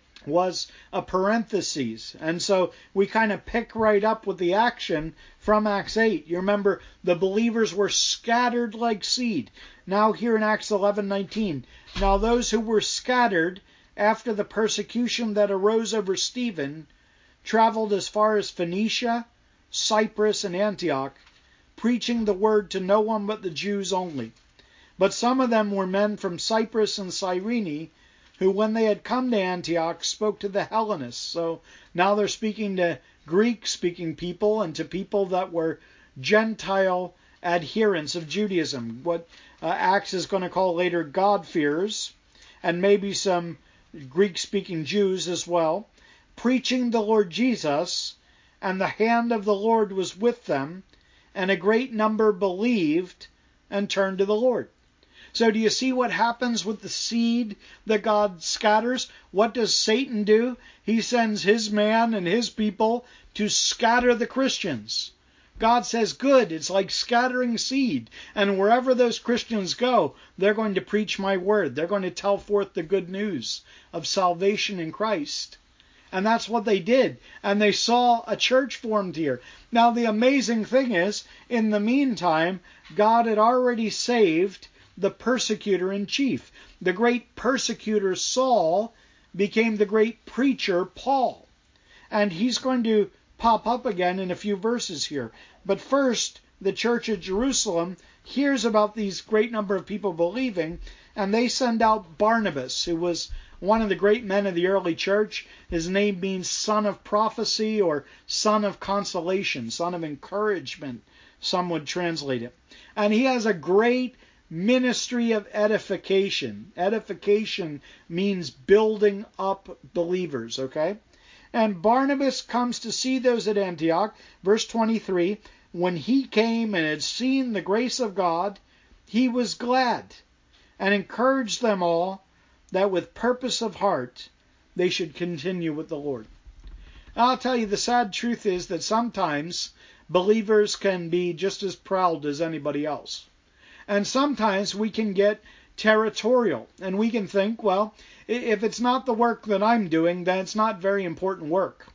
was a parenthesis. And so we kind of pick right up with the action from Acts eight. You remember the believers were scattered like seed. Now here in Acts eleven nineteen. Now those who were scattered after the persecution that arose over Stephen traveled as far as Phoenicia, Cyprus, and Antioch, preaching the word to no one but the Jews only. But some of them were men from Cyprus and Cyrene, who when they had come to Antioch spoke to the Hellenists. So now they're speaking to Greek-speaking people and to people that were Gentile adherents of Judaism, what uh, Acts is going to call later God-fearers, and maybe some Greek-speaking Jews as well, preaching the Lord Jesus, and the hand of the Lord was with them, and a great number believed and turned to the Lord. So do you see what happens with the seed that God scatters? What does Satan do? He sends his man and his people to scatter the Christians. God says, good, it's like scattering seed. And wherever those Christians go, they're going to preach my word. They're going to tell forth the good news of salvation in Christ. And that's what they did. And they saw a church formed here. Now, the amazing thing is, in the meantime, God had already saved the persecutor in chief. The great persecutor Saul became the great preacher Paul. And he's going to pop up again in a few verses here. But first, the church at Jerusalem hears about these great number of people believing, and they send out Barnabas, who was one of the great men of the early church. His name means son of prophecy or son of consolation, son of encouragement, some would translate it. And he has a great ministry of edification. Edification means building up believers, okay? And Barnabas comes to see those at Antioch. Verse twenty-three, when he came and had seen the grace of God, he was glad and encouraged them all that with purpose of heart they should continue with the Lord. I'll tell you, the sad truth is that sometimes believers can be just as proud as anybody else. And sometimes we can get territorial, and we can think, well, if it's not the work that I'm doing, then it's not very important work.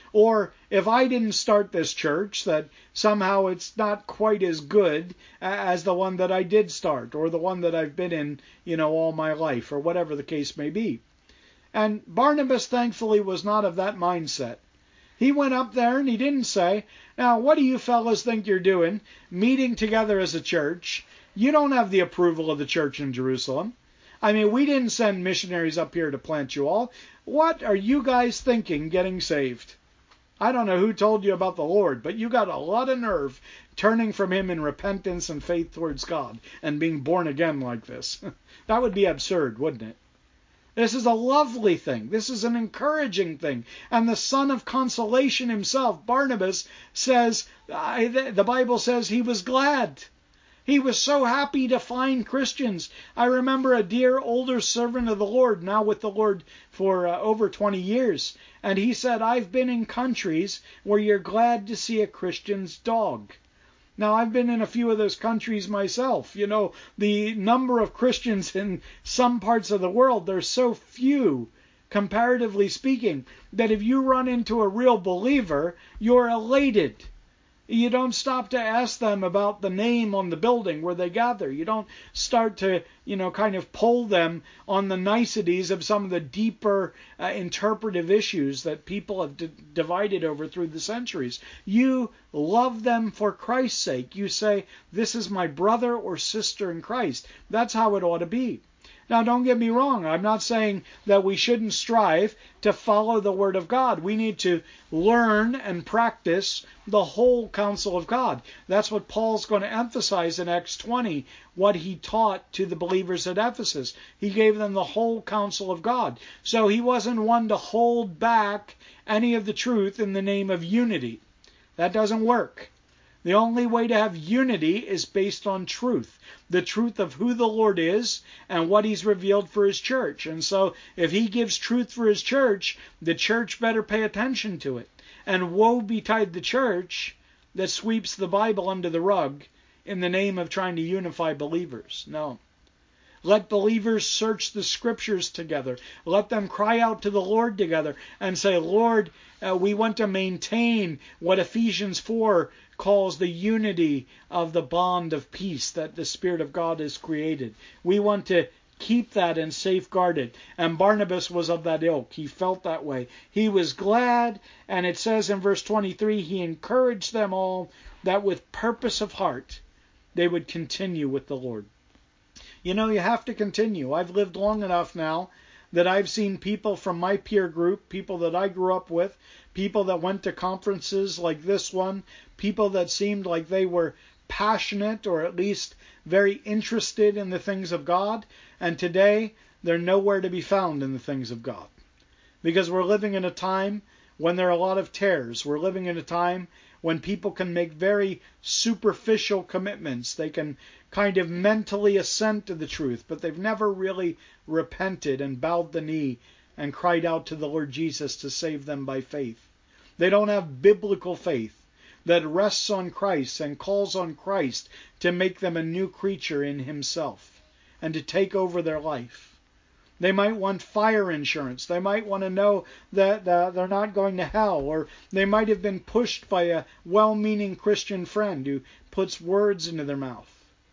Or if I didn't start this church, that somehow it's not quite as good as the one that I did start, or the one that I've been in, you know, all my life, or whatever the case may be. And Barnabas, thankfully, was not of that mindset. He went up there and he didn't say, now, what do you fellas think you're doing, meeting together as a church? You don't have the approval of the church in Jerusalem. I mean, we didn't send missionaries up here to plant you all. What are you guys thinking getting saved? I don't know who told you about the Lord, but you got a lot of nerve turning from Him in repentance and faith towards God and being born again like this. That would be absurd, wouldn't it? This is a lovely thing. This is an encouraging thing. And the son of consolation himself, Barnabas, says, the Bible says he was glad. He was so happy to find Christians. I remember a dear older servant of the Lord, now with the Lord for uh, over twenty years. And he said, I've been in countries where you're glad to see a Christian's dog. Now, I've been in a few of those countries myself. You know, the number of Christians in some parts of the world, they're so few, comparatively speaking, that if you run into a real believer, you're elated. You don't stop to ask them about the name on the building where they gather. You don't start to, you know, kind of poll them on the niceties of some of the deeper uh, interpretive issues that people have d- divided over through the centuries. You love them for Christ's sake. You say, this is my brother or sister in Christ. That's how it ought to be. Now, don't get me wrong. I'm not saying that we shouldn't strive to follow the Word of God. We need to learn and practice the whole counsel of God. That's what Paul's going to emphasize in Acts twenty, what he taught to the believers at Ephesus. He gave them the whole counsel of God. So he wasn't one to hold back any of the truth in the name of unity. That doesn't work. The only way to have unity is based on truth. The truth of who the Lord is and what He's revealed for His church. And so if He gives truth for His church, the church better pay attention to it. And woe betide the church that sweeps the Bible under the rug in the name of trying to unify believers. No. Let believers search the Scriptures together. Let them cry out to the Lord together and say, Lord, uh, we want to maintain what Ephesians four calls the unity of the bond of peace that the Spirit of God has created. We want to keep that and safeguard it. And Barnabas was of that ilk. He felt that way. He was glad, and it says in verse twenty-three, he encouraged them all that with purpose of heart they would continue with the Lord. You know, you have to continue. I've lived long enough now that I've seen people from my peer group, people that I grew up with, people that went to conferences like this one, people that seemed like they were passionate or at least very interested in the things of God, and today they're nowhere to be found in the things of God. Because we're living in a time when there are a lot of tares. We're living in a time when people can make very superficial commitments. They can kind of mentally assent to the truth, but they've never really repented and bowed the knee and cried out to the Lord Jesus to save them by faith. They don't have biblical faith that rests on Christ and calls on Christ to make them a new creature in Himself and to take over their life. They might want fire insurance. They might want to know that uh, they're not going to hell. Or they might have been pushed by a well-meaning Christian friend who puts words into their mouth.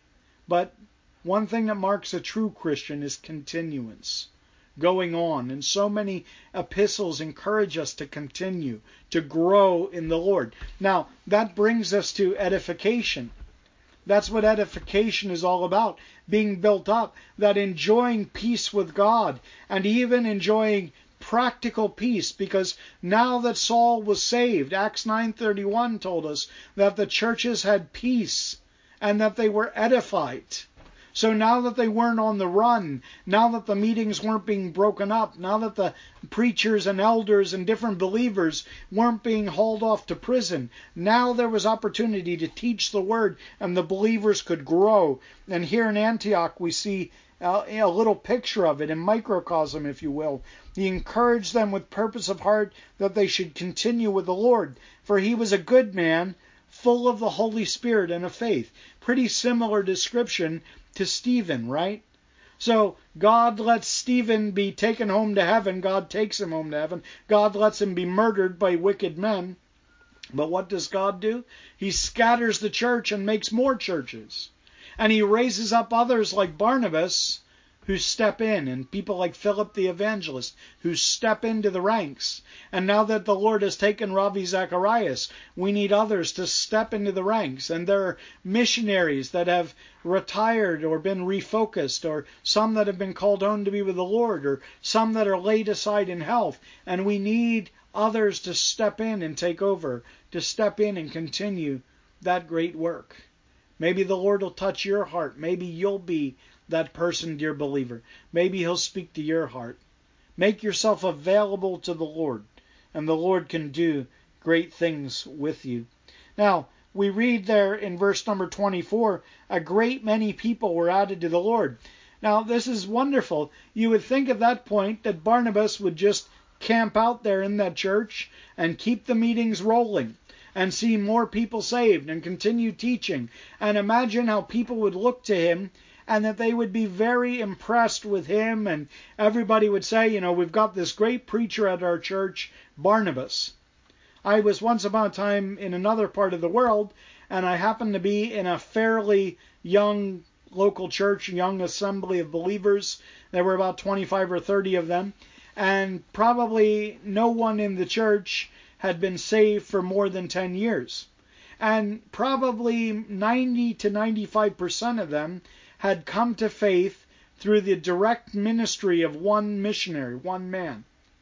But one thing that marks a true Christian is continuance, going on. And so many epistles encourage us to continue, to grow in the Lord. Now, that brings us to edification. That's what edification is all about, being built up, that enjoying peace with God, and even enjoying practical peace, because now that Saul was saved, Acts nine thirty-one told us that the churches had peace and that they were edified. So now that they weren't on the run, now that the meetings weren't being broken up, now that the preachers and elders and different believers weren't being hauled off to prison, now there was opportunity to teach the word and the believers could grow. And here in Antioch we see a little picture of it, in microcosm, if you will. He encouraged them with purpose of heart that they should continue with the Lord, for he was a good man, full of the Holy Spirit and of faith. Pretty similar description to Stephen, right? So God lets Stephen be taken home to heaven. God takes him home to heaven. God lets him be murdered by wicked men. But what does God do? He scatters the church and makes more churches. And he raises up others like Barnabas who step in, and people like Philip the evangelist who step into the ranks. And now that the Lord has taken Ravi Zacharias, we need others to step into the ranks. And there are missionaries that have retired or been refocused, or some that have been called home to be with the Lord, or some that are laid aside in health. And we need others to step in and take over, to step in and continue that great work. Maybe the Lord will touch your heart. Maybe you'll be that person, dear believer. Maybe He'll speak to your heart. Make yourself available to the Lord, and the Lord can do great things with you. Now, we read there in verse number twenty-four, a great many people were added to the Lord. Now, this is wonderful. You would think at that point that Barnabas would just camp out there in that church and keep the meetings rolling and see more people saved and continue teaching. And imagine how people would look to him, and that they would be very impressed with him, and everybody would say, you know, we've got this great preacher at our church, Barnabas. I was once upon a time in another part of the world, and I happened to be in a fairly young local church, young assembly of believers. There were about twenty-five or thirty of them, and probably no one in the church had been saved for more than ten years. And probably ninety to ninety-five percent of them had come to faith through the direct ministry of one missionary, one man.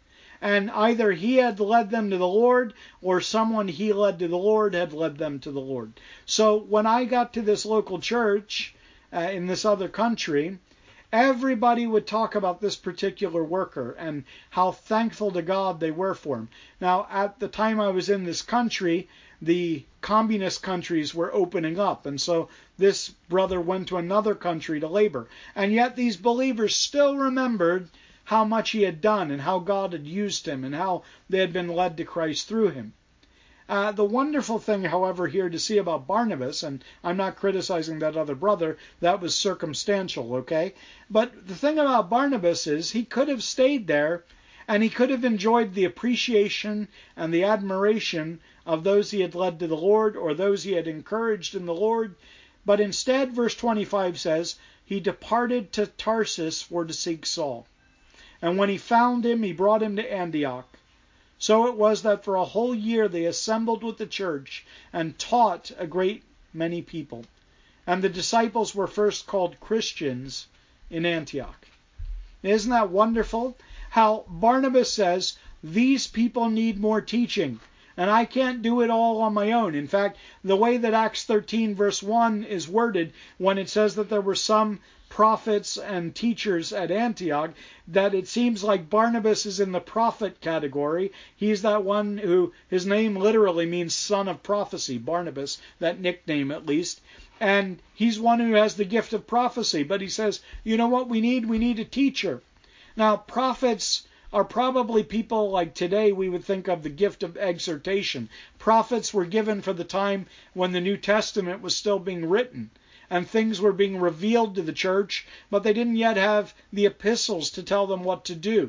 And either he had led them to the Lord, or someone he led to the Lord had led them to the Lord. So when I got to this local church uh, in this other country, everybody would talk about this particular worker and how thankful to God they were for him. Now, at the time I was in this country, the communist countries were opening up, and so this brother went to another country to labor. And yet these believers still remembered how much he had done and how God had used him and how they had been led to Christ through him. Uh, the wonderful thing, however, here to see about Barnabas, and I'm not criticizing that other brother, that was circumstantial, okay? But the thing about Barnabas is he could have stayed there and he could have enjoyed the appreciation and the admiration of those he had led to the Lord or those he had encouraged in the Lord. But instead, verse twenty-five says, he departed to Tarsus for to seek Saul. And when he found him, he brought him to Antioch. So it was that for a whole year they assembled with the church and taught a great many people. And the disciples were first called Christians in Antioch. Isn't that wonderful? How Barnabas says, these people need more teaching, and I can't do it all on my own. In fact, the way that Acts thirteen verse one is worded, when it says that there were some prophets and teachers at Antioch, that it seems like Barnabas is in the prophet category. He's that one who, his name literally means son of prophecy, Barnabas, that nickname at least. And he's one who has the gift of prophecy. But he says, you know what we need? We need a teacher. Now, prophets are probably people like today we would think of the gift of exhortation. Prophets were given for the time when the New Testament was still being written and things were being revealed to the church, but they didn't yet have the epistles to tell them what to do.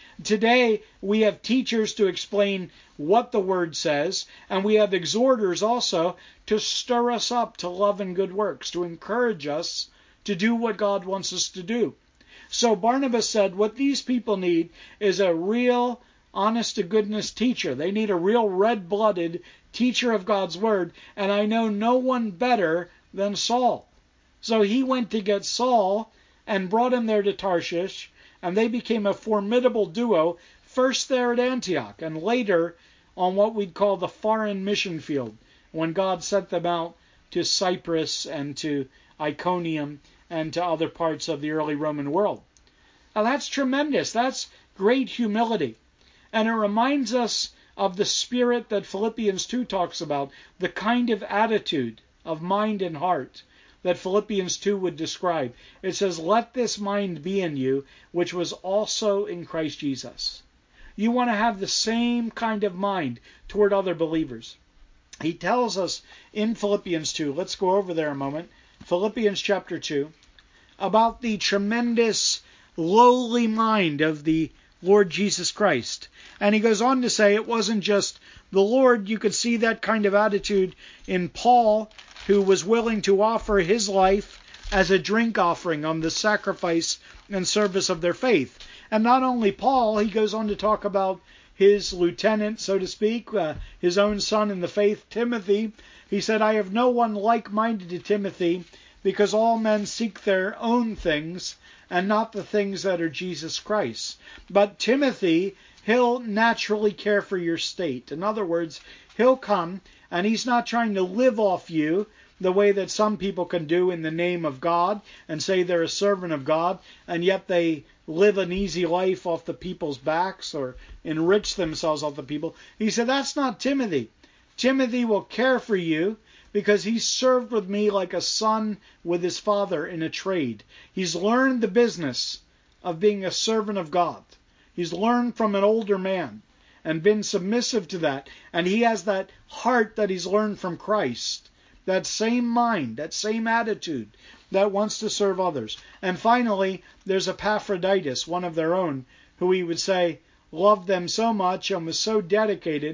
Today, we have teachers to explain what the Word says, and we have exhorters also to stir us up to love and good works, to encourage us to do what God wants us to do. So Barnabas said, what these people need is a real, honest-to-goodness teacher. They need a real red-blooded teacher of God's Word, and I know no one better than Saul. So he went to get Saul and brought him there to Tarshish, and they became a formidable duo, first there at Antioch, and later on what we'd call the foreign mission field, when God sent them out to Cyprus and to Iconium and to other parts of the early Roman world. Now that's tremendous. That's great humility. And it reminds us of the spirit that Philippians two talks about, the kind of attitude of mind and heart that Philippians two would describe. It says, let this mind be in you, which was also in Christ Jesus. You want to have the same kind of mind toward other believers. He tells us in Philippians two, let's go over there a moment, Philippians chapter two, about the tremendous lowly mind of the Lord Jesus Christ. And he goes on to say it wasn't just the Lord. You could see that kind of attitude in Paul, who was willing to offer his life as a drink offering on the sacrifice and service of their faith. And not only Paul, he goes on to talk about his lieutenant, so to speak, uh, his own son in the faith, Timothy. He said, I have no one like-minded to Timothy, because all men seek their own things, and not the things that are Jesus Christ. But Timothy, he'll naturally care for your state. In other words, he'll come, and he's not trying to live off you the way that some people can do in the name of God and say they're a servant of God, and yet they live an easy life off the people's backs or enrich themselves off the people. He said, that's not Timothy. Timothy will care for you because he's served with me like a son with his father in a trade. He's learned the business of being a servant of God. He's learned from an older man and been submissive to that. And he has that heart that he's learned from Christ. That same mind, that same attitude that wants to serve others. And finally, there's Epaphroditus, one of their own, who he would say loved them so much and was so dedicated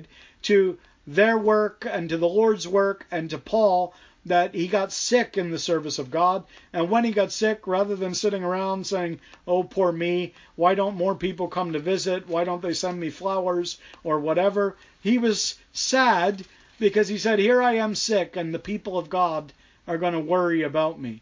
to their work and to the Lord's work and to Paul that he got sick in the service of God. And when he got sick, rather than sitting around saying, oh, poor me, why don't more people come to visit? Why don't they send me flowers or whatever? He was sad because he said, here I am sick and the people of God are going to worry about me.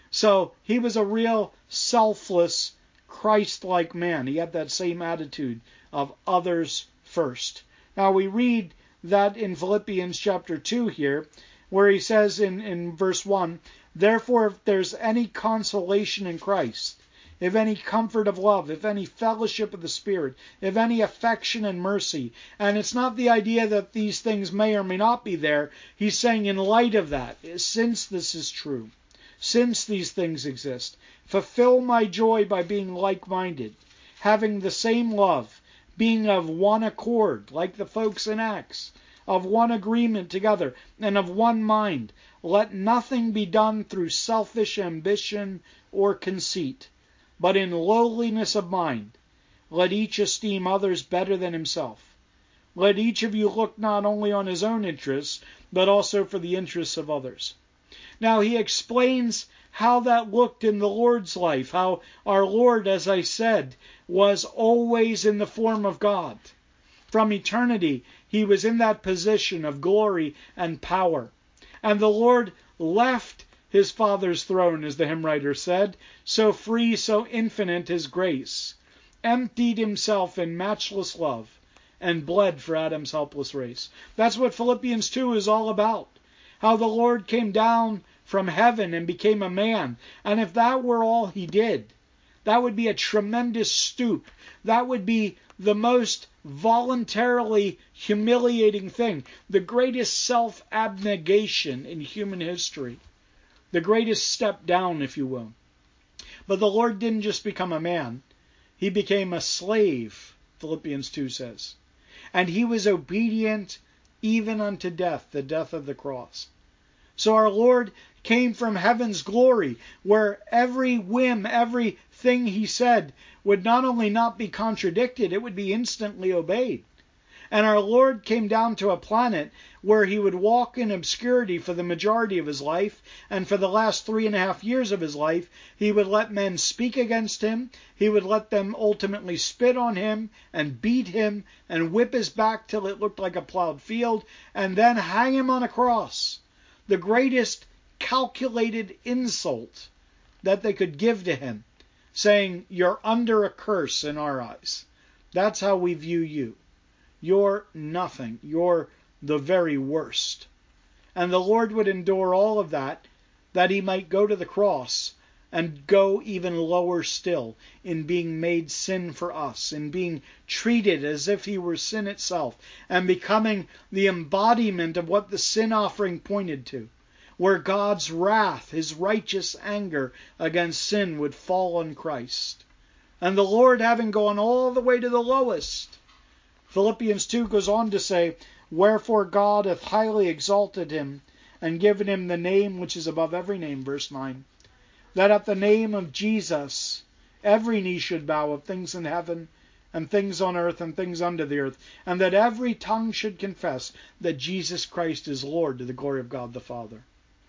So he was a real selfless, Christ-like man. He had that same attitude of others first. Now we read that in Philippians chapter two here, where he says in, in verse one, therefore if there's any consolation in Christ, if any comfort of love, if any fellowship of the Spirit, if any affection and mercy, and it's not the idea that these things may or may not be there, he's saying in light of that, since this is true, since these things exist, fulfill my joy by being like-minded, having the same love, being of one accord, like the folks in Acts, of one agreement together, and of one mind. Let nothing be done through selfish ambition or conceit, but in lowliness of mind. Let each esteem others better than himself. Let each of you look not only on his own interests, but also for the interests of others. Now he explains how that looked in the Lord's life, how our Lord, as I said, was always in the form of God. From eternity, he was in that position of glory and power. And the Lord left his Father's throne, as the hymn writer said, so free, so infinite his grace, emptied himself in matchless love, and bled for Adam's helpless race. That's what Philippians two is all about. How the Lord came down from heaven and became a man. And if that were all he did, that would be a tremendous stoop. That would be the most voluntarily humiliating thing. The greatest self-abnegation in human history. The greatest step down, if you will. But the Lord didn't just become a man. He became a slave, Philippians two says. And he was obedient even unto death, the death of the cross. So our Lord came from heaven's glory, where every whim, every thing he said would not only not be contradicted, it would be instantly obeyed. And our Lord came down to a planet where he would walk in obscurity for the majority of his life, and for the last three and a half years of his life, he would let men speak against him, he would let them ultimately spit on him, and beat him, and whip his back till it looked like a plowed field, and then hang him on a cross. The greatest calculated insult that they could give to him, saying, you're under a curse in our eyes. That's how we view you. You're nothing. You're the very worst. And the Lord would endure all of that, that he might go to the cross and go even lower still in being made sin for us, in being treated as if he were sin itself, and becoming the embodiment of what the sin offering pointed to, where God's wrath, his righteous anger against sin would fall on Christ. And the Lord, having gone all the way to the lowest, Philippians two goes on to say, wherefore God hath highly exalted him, and given him the name which is above every name, verse nine, that at the name of Jesus every knee should bow, of things in heaven, and things on earth, and things under the earth, and that every tongue should confess that Jesus Christ is Lord, to the glory of God the Father.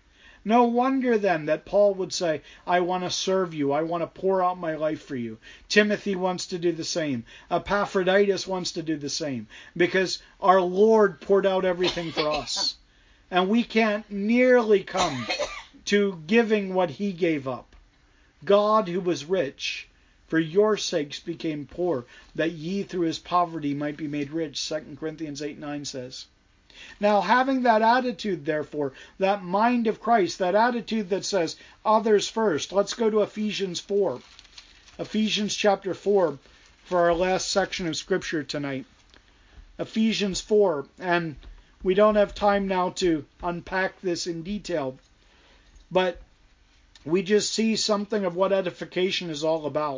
No wonder then that Paul would say, I want to serve you. I want to pour out my life for you. Timothy wants to do the same. Epaphroditus wants to do the same. Because our Lord poured out everything for us. And we can't nearly come to giving what he gave up. God, who was rich, for your sakes became poor, that ye through his poverty might be made rich, Second Corinthians eight nine says. Now, having that attitude, therefore, that mind of Christ, that attitude that says, others first, let's go to Ephesians four. Ephesians chapter four for our last section of Scripture tonight. Ephesians four, and we don't have time now to unpack this in detail, but we just see something of what edification is all about.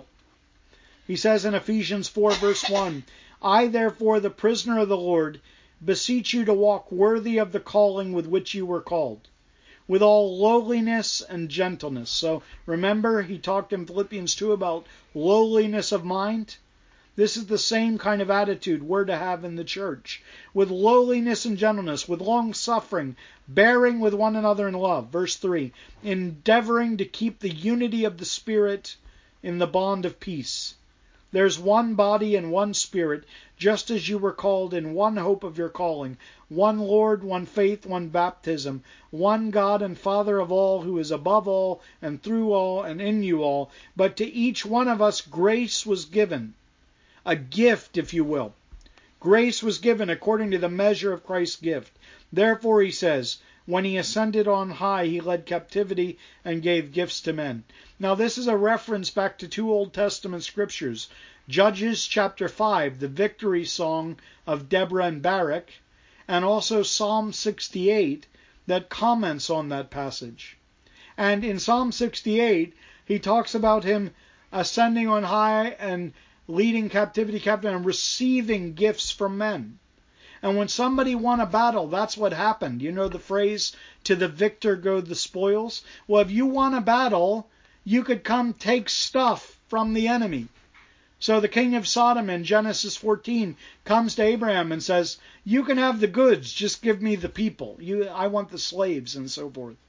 He says in Ephesians four, verse one, I, therefore, the prisoner of the Lord, beseech you to walk worthy of the calling with which you were called, with all lowliness and gentleness. So remember, he talked in Philippians two about lowliness of mind. This is the same kind of attitude we're to have in the church, with lowliness and gentleness, with long suffering, bearing with one another in love. Verse three, endeavoring to keep the unity of the Spirit in the bond of peace. There's one body and one Spirit, just as you were called in one hope of your calling, one Lord, one faith, one baptism, one God and Father of all, who is above all and through all and in you all. But to each one of us grace was given. A gift, if you will. Grace was given according to the measure of Christ's gift. Therefore, he says, when he ascended on high, he led captivity and gave gifts to men. Now, this is a reference back to two Old Testament scriptures. Judges chapter five, the victory song of Deborah and Barak, and also Psalm sixty-eight that comments on that passage. And in Psalm sixty-eight, he talks about him ascending on high and leading captivity captive and receiving gifts from men. And when somebody won a battle, that's what happened. You know the phrase, to the victor go the spoils? Well, if you won a battle, you could come take stuff from the enemy. So the king of Sodom in Genesis fourteen comes to Abraham and says, you can have the goods, just give me the people. You, I want the slaves and so forth.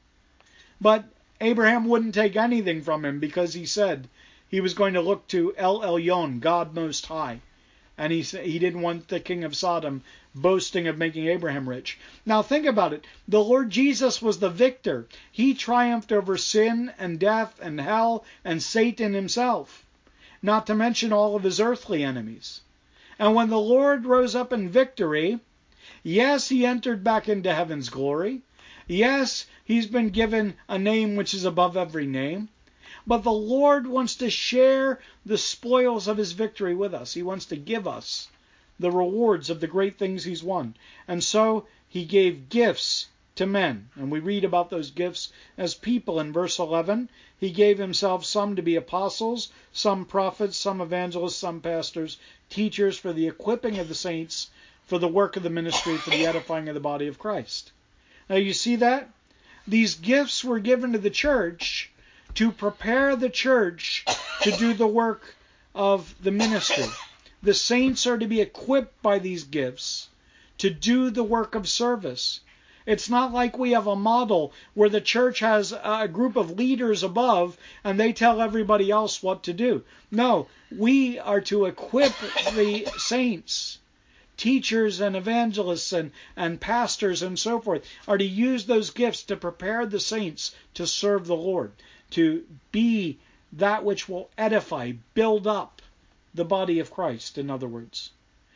But Abraham wouldn't take anything from him because he said he was going to look to El Elyon, God Most High. And he he didn't want the king of Sodom boasting of making Abraham rich. Now think about it. The Lord Jesus was the victor. He triumphed over sin and death and hell and Satan himself, not to mention all of his earthly enemies. And when the Lord rose up in victory, yes, he entered back into heaven's glory. Yes, he's been given a name which is above every name. But the Lord wants to share the spoils of his victory with us. He wants to give us the rewards of the great things he's won. And so he gave gifts to men. And we read about those gifts as people in verse eleven. He gave himself some to be apostles, some prophets, some evangelists, some pastors, teachers, for the equipping of the saints, for the work of the ministry, for the edifying of the body of Christ. Now you see that? These gifts were given to the church to prepare the church to do the work of the ministry. The saints are to be equipped by these gifts to do the work of service. It's not like we have a model where the church has a group of leaders above and they tell everybody else what to do. No, we are to equip the saints. Teachers and evangelists and, and pastors and so forth are to use those gifts to prepare the saints to serve the Lord, to be that which will edify, build up the body of Christ, in other words.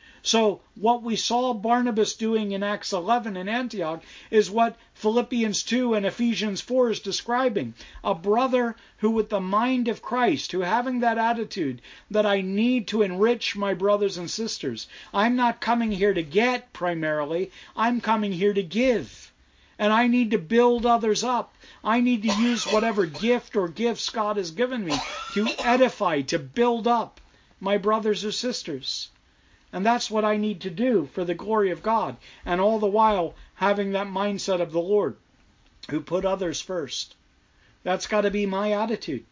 So what we saw Barnabas doing in Acts eleven in Antioch is what Philippians two and Ephesians four is describing. A brother who, with the mind of Christ, who having that attitude that I need to enrich my brothers and sisters. I'm not coming here to get primarily. I'm coming here to give. And I need to build others up. I need to use whatever gift or gifts God has given me to edify, to build up my brothers or sisters. And that's what I need to do for the glory of God. And all the while having that mindset of the Lord who put others first. That's got to be my attitude.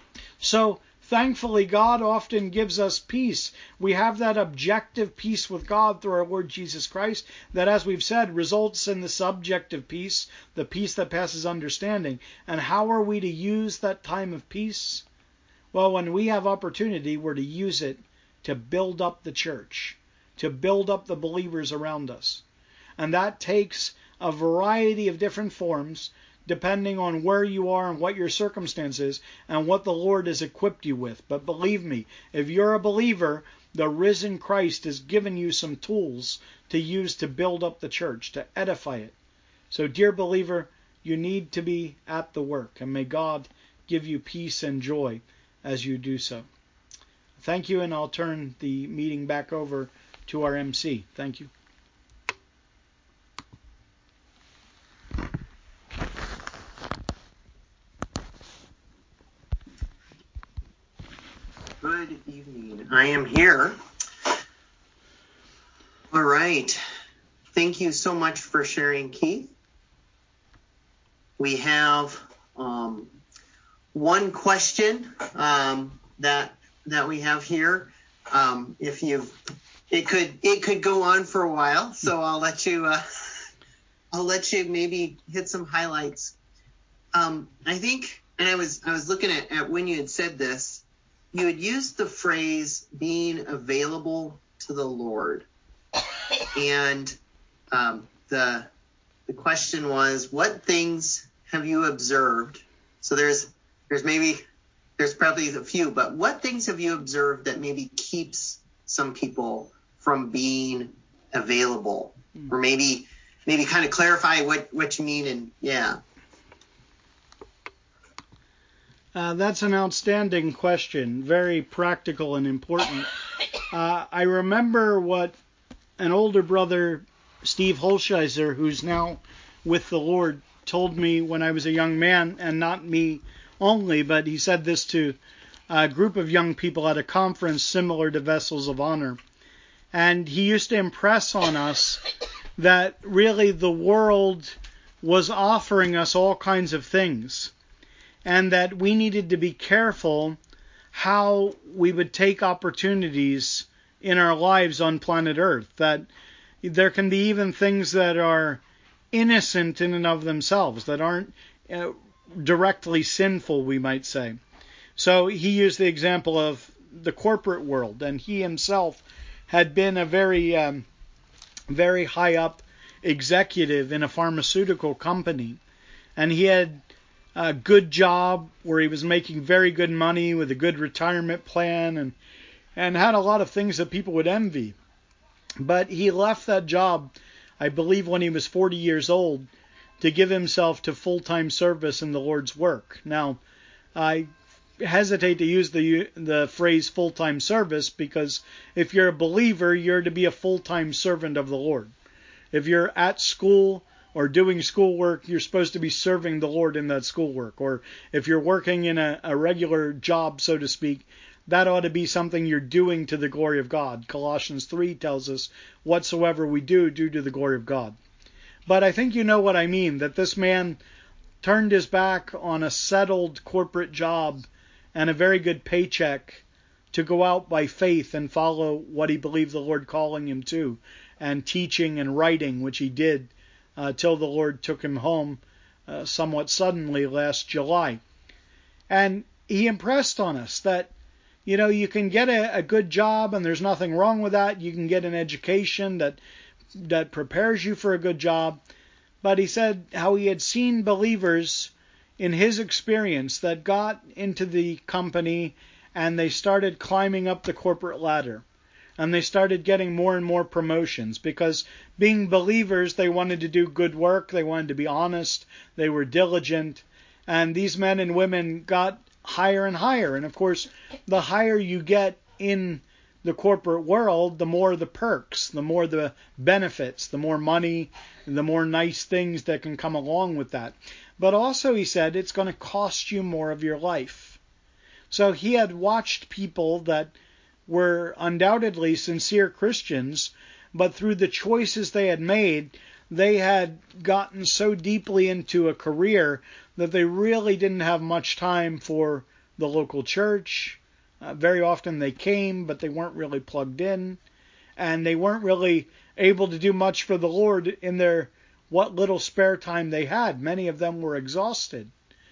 So thankfully, God often gives us peace. We have that objective peace with God through our Lord Jesus Christ that, as we've said, results in the subjective peace, the peace that passes understanding. And how are we to use that time of peace? Well, when we have opportunity, we're to use it to build up the church, to build up the believers around us. And that takes a variety of different forms, depending on where you are and what your circumstance is and what the Lord has equipped you with. But believe me, if you're a believer, the risen Christ has given you some tools to use to build up the church, to edify it. So, dear believer, you need to be at the work, and may God give you peace and joy as you do so. Thank you, and I'll turn the meeting back over to our M C. Thank you. Good evening. I am here. All right. Thank you so much for sharing, Keith. We have um, one question um, that that we have here. Um, if you've, it could it could go on for a while, so I'll let you uh, I'll let you maybe hit some highlights. Um, I think, and I was I was looking at, at when you had said this, you had used the phrase being available to the Lord, and um, the the question was, what things have you observed? So there's there's maybe there's probably a few, but what things have you observed that maybe keeps some people from being available, mm. or maybe maybe kind of clarify what, what you mean? And yeah, uh, that's an outstanding question, very practical and important. Uh, I remember what an older brother, Steve Holsheiser, who's now with the Lord, told me when I was a young man, and not me only, but he said this to a group of young people at a conference similar to Vessels of Honor. And he used to impress on us that really the world was offering us all kinds of things, and that we needed to be careful how we would take opportunities in our lives on planet Earth, that there can be even things that are innocent in and of themselves, that aren't uh, directly sinful, we might say. So he used the example of the corporate world, and he himself had been a very, um, very high up executive in a pharmaceutical company, and he had a good job where he was making very good money with a good retirement plan, and and had a lot of things that people would envy. But he left that job, I believe, when he was forty years old, to give himself to full-time service in the Lord's work. Now, I hesitate to use the the phrase full-time service, because if you're a believer, you're to be a full-time servant of the Lord. If you're at school or doing schoolwork, you're supposed to be serving the Lord in that schoolwork. Or if you're working in a, a regular job, so to speak, that ought to be something you're doing to the glory of God. Colossians three tells us, whatsoever we do, do to the glory of God. But I think you know what I mean, that this man turned his back on a settled corporate job and a very good paycheck to go out by faith and follow what he believed the Lord calling him to, and teaching and writing, which he did uh, till the Lord took him home uh, somewhat suddenly last July. And he impressed on us that, you know, you can get a, a good job, and there's nothing wrong with that. You can get an education that that prepares you for a good job. But he said how he had seen believers in his experience that got into the company and they started climbing up the corporate ladder. And they started getting more and more promotions, because being believers, they wanted to do good work. They wanted to be honest. They were diligent. And these men and women got higher and higher. And of course, the higher you get in the corporate world, the more the perks, the more the benefits, the more money, the more nice things that can come along with that. But also, he said, it's going to cost you more of your life. So he had watched people that were undoubtedly sincere Christians, but through the choices they had made, they had gotten so deeply into a career that they really didn't have much time for the local church. Uh, very often they came, but they weren't really plugged in, and they weren't really able to do much for the Lord in their what little spare time they had. Many of them were exhausted.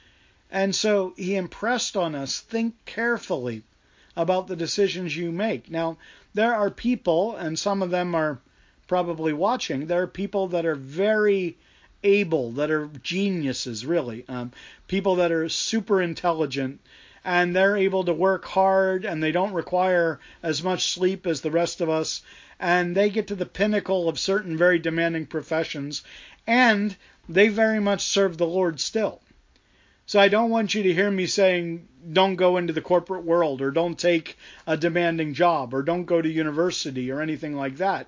And so he impressed on us, think carefully about the decisions you make. Now, there are people, and some of them are probably watching, there are people that are very able, that are geniuses, really, um, people that are super intelligent, and they're able to work hard, and they don't require as much sleep as the rest of us, and they get to the pinnacle of certain very demanding professions, and they very much serve the Lord still. So I don't want you to hear me saying, don't go into the corporate world, or don't take a demanding job, or don't go to university, or anything like that.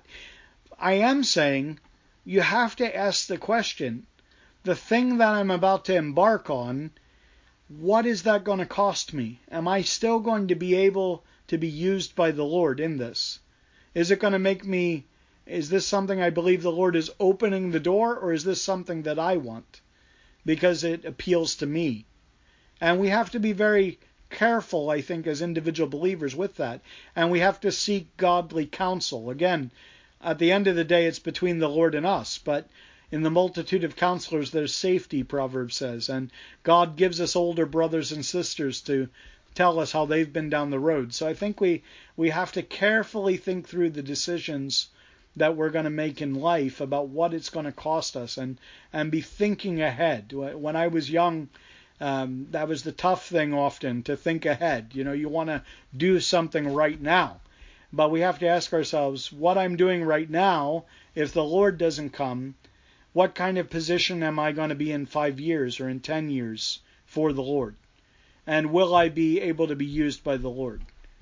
I am saying you have to ask the question, the thing that I'm about to embark on, what is that going to cost me? Am I still going to be able to be used by the Lord in this? Is it going to make me, is this something I believe the Lord is opening the door, or is this something that I want because it appeals to me? And we have to be very careful, I think, as individual believers with that. And we have to seek godly counsel. Again, at the end of the day, it's between the Lord and us. But in the multitude of counselors, there's safety, Proverbs says. And God gives us older brothers and sisters to tell us how they've been down the road. So I think we, we have to carefully think through the decisions that we're going to make in life about what it's going to cost us, and, and be thinking ahead. When I was young, um, that was the tough thing often, to think ahead. You know, you want to do something right now. But we have to ask ourselves, what I'm doing right now, if the Lord doesn't come, what kind of position am I going to be in five years or in ten years for the Lord? And will I be able to be used by the Lord?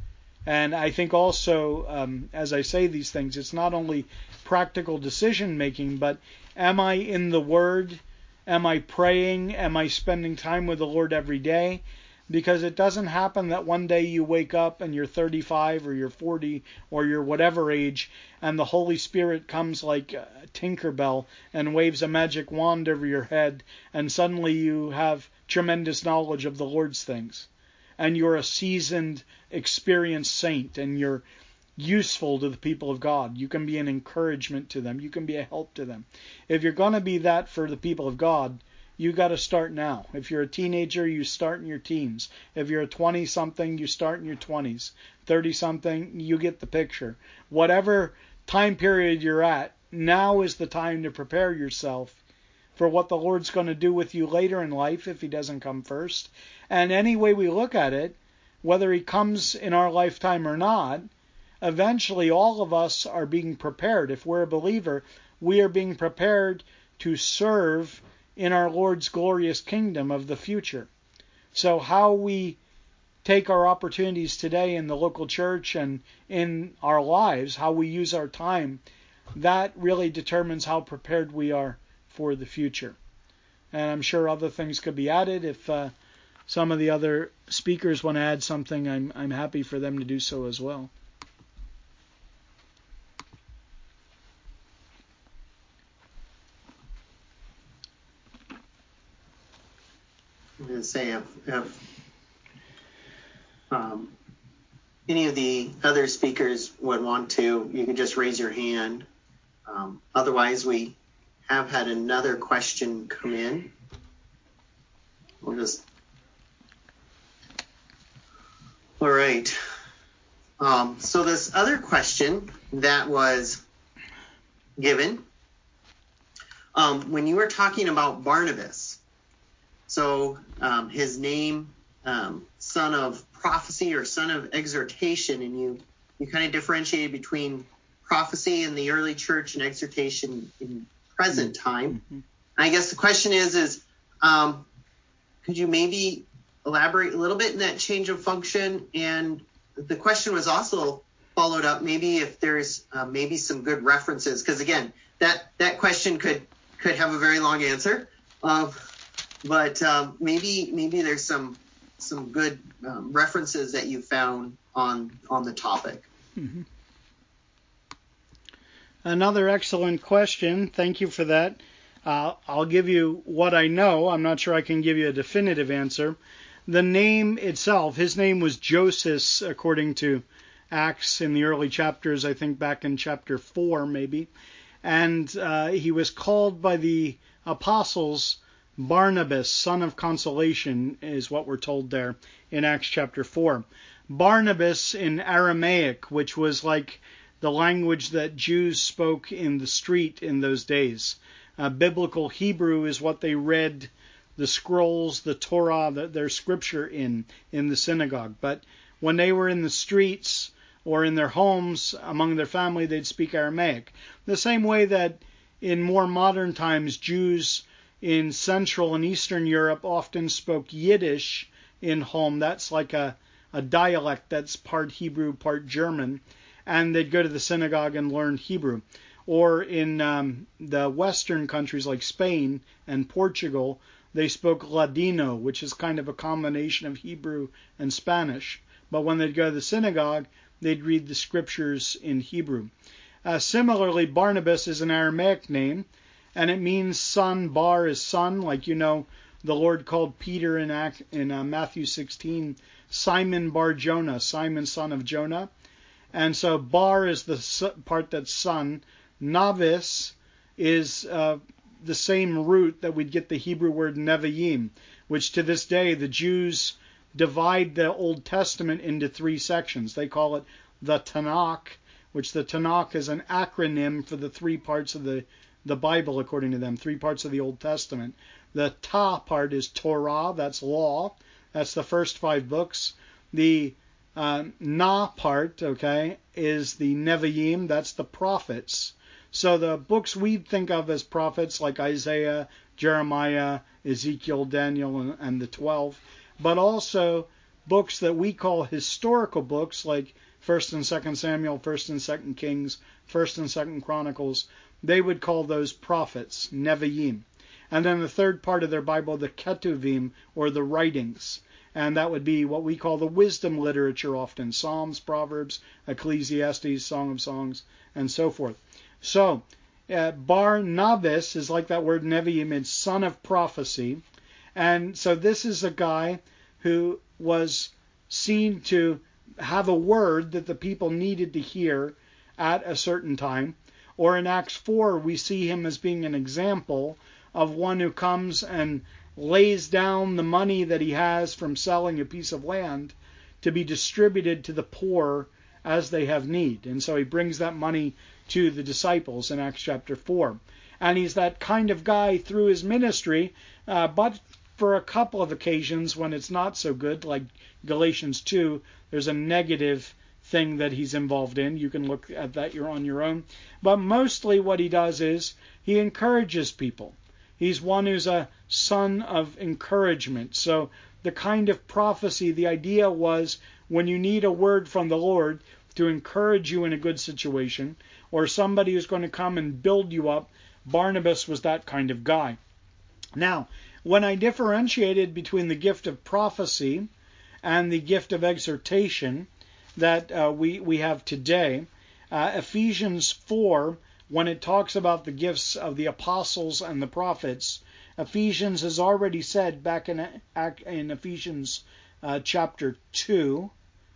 And I think also, um, as I say these things, it's not only practical decision making, but am I in the Word? Am I praying? Am I spending time with the Lord every day? Because it doesn't happen that one day you wake up and you're thirty-five or you're forty or you're whatever age, and the Holy Spirit comes like a Tinkerbell and waves a magic wand over your head, and suddenly you have tremendous knowledge of the Lord's things. And you're a seasoned, experienced saint, and you're useful to the people of God. You can be an encouragement to them. You can be a help to them. If you're going to be that for the people of God, you got to start now. If you're a teenager, you start in your teens. If you're a twenty-something, you start in your twenties. thirty-something, you get the picture. Whatever time period you're at, now is the time to prepare yourself for what the Lord's going to do with you later in life if He doesn't come first. And any way we look at it, whether He comes in our lifetime or not, eventually all of us are being prepared. If we're a believer, we are being prepared to serve in our Lord's glorious kingdom of the future. So how we take our opportunities today in the local church and in our lives, how we use our time, that really determines how prepared we are for the future. And I'm sure other things could be added. If uh, some of the other speakers want to add something, I'm I'm happy for them to do so as well. I'm going to say if, if um, any of the other speakers would want to, you can just raise your hand. Um, otherwise, we have had another question come in. We'll just. All right. Um, so this other question that was given, um, when you were talking about Barnabas, so um, his name, um, son of prophecy or son of exhortation, and you, you kind of differentiated between prophecy in the early church and exhortation in present time. Mm-hmm. I guess the question is, is um, could you maybe elaborate a little bit in that change of function? And the question was also followed up, maybe if there's uh, maybe some good references, because again, that, that question could could have a very long answer. Um, But um, maybe maybe there's some some good um, references that you found on on the topic. Mm-hmm. Another excellent question. Thank you for that. Uh, I'll give you what I know. I'm not sure I can give you a definitive answer. The name itself, his name was Joseph, according to Acts in the early chapters, I think back in chapter four maybe. And uh, he was called by the apostles Barnabas, son of consolation, is what we're told there in Acts chapter four. Barnabas in Aramaic, which was like the language that Jews spoke in the street in those days. Uh, biblical Hebrew is what they read the scrolls, the Torah, the, their scripture in, in the synagogue. But when they were in the streets or in their homes among their family, they'd speak Aramaic. The same way that in more modern times, Jews in Central and Eastern Europe often spoke Yiddish in home. That's like a, a dialect that's part Hebrew, part German. And they'd go to the synagogue and learn Hebrew. Or in um, the Western countries like Spain and Portugal, they spoke Ladino, which is kind of a combination of Hebrew and Spanish. But when they'd go to the synagogue, they'd read the scriptures in Hebrew. Uh, similarly, Barnabas is an Aramaic name, and it means son. Bar is son, like you know, the Lord called Peter in, Act, in uh, Matthew sixteen, Simon Bar Jonah, Simon son of Jonah. And so Bar is the part that's son. Novice is uh, the same root that we'd get the Hebrew word Nevi'im, which to this day the Jews divide the Old Testament into three sections. They call it the Tanakh, which the Tanakh is an acronym for the three parts of the, the Bible, according to them, three parts of the Old Testament. The Ta part is Torah, that's law. That's the first five books. The uh, Na part, okay, is the Nevi'im, that's the prophets. So the books we think of as prophets, like Isaiah, Jeremiah, Ezekiel, Daniel, and, and the twelve, but also books that we call historical books, like First and Second Samuel, First and Second Kings, First and Second Chronicles, they would call those prophets, Nevi'im. And then the third part of their Bible, the Ketuvim, or the writings. And that would be what we call the wisdom literature often, Psalms, Proverbs, Ecclesiastes, Song of Songs, and so forth. So, uh, Bar Nabis is like that word Nevi'im, it's son of prophecy. And so this is a guy who was seen to have a word that the people needed to hear at a certain time. Or in Acts four, we see him as being an example of one who comes and lays down the money that he has from selling a piece of land to be distributed to the poor as they have need. And so he brings that money to the disciples in Acts chapter four. And he's that kind of guy through his ministry, uh, but for a couple of occasions when it's not so good, like Galatians two, there's a negative thing that he's involved in. You can look at that you're on your own. But mostly what he does is he encourages people. He's one who's a son of encouragement. So the kind of prophecy, the idea was when you need a word from the Lord to encourage you in a good situation, or somebody who's going to come and build you up, Barnabas was that kind of guy. Now, when I differentiated between the gift of prophecy and the gift of exhortation that uh, we, we have today, uh, Ephesians four, when it talks about the gifts of the apostles and the prophets, Ephesians has already said back in, in Ephesians uh, chapter two,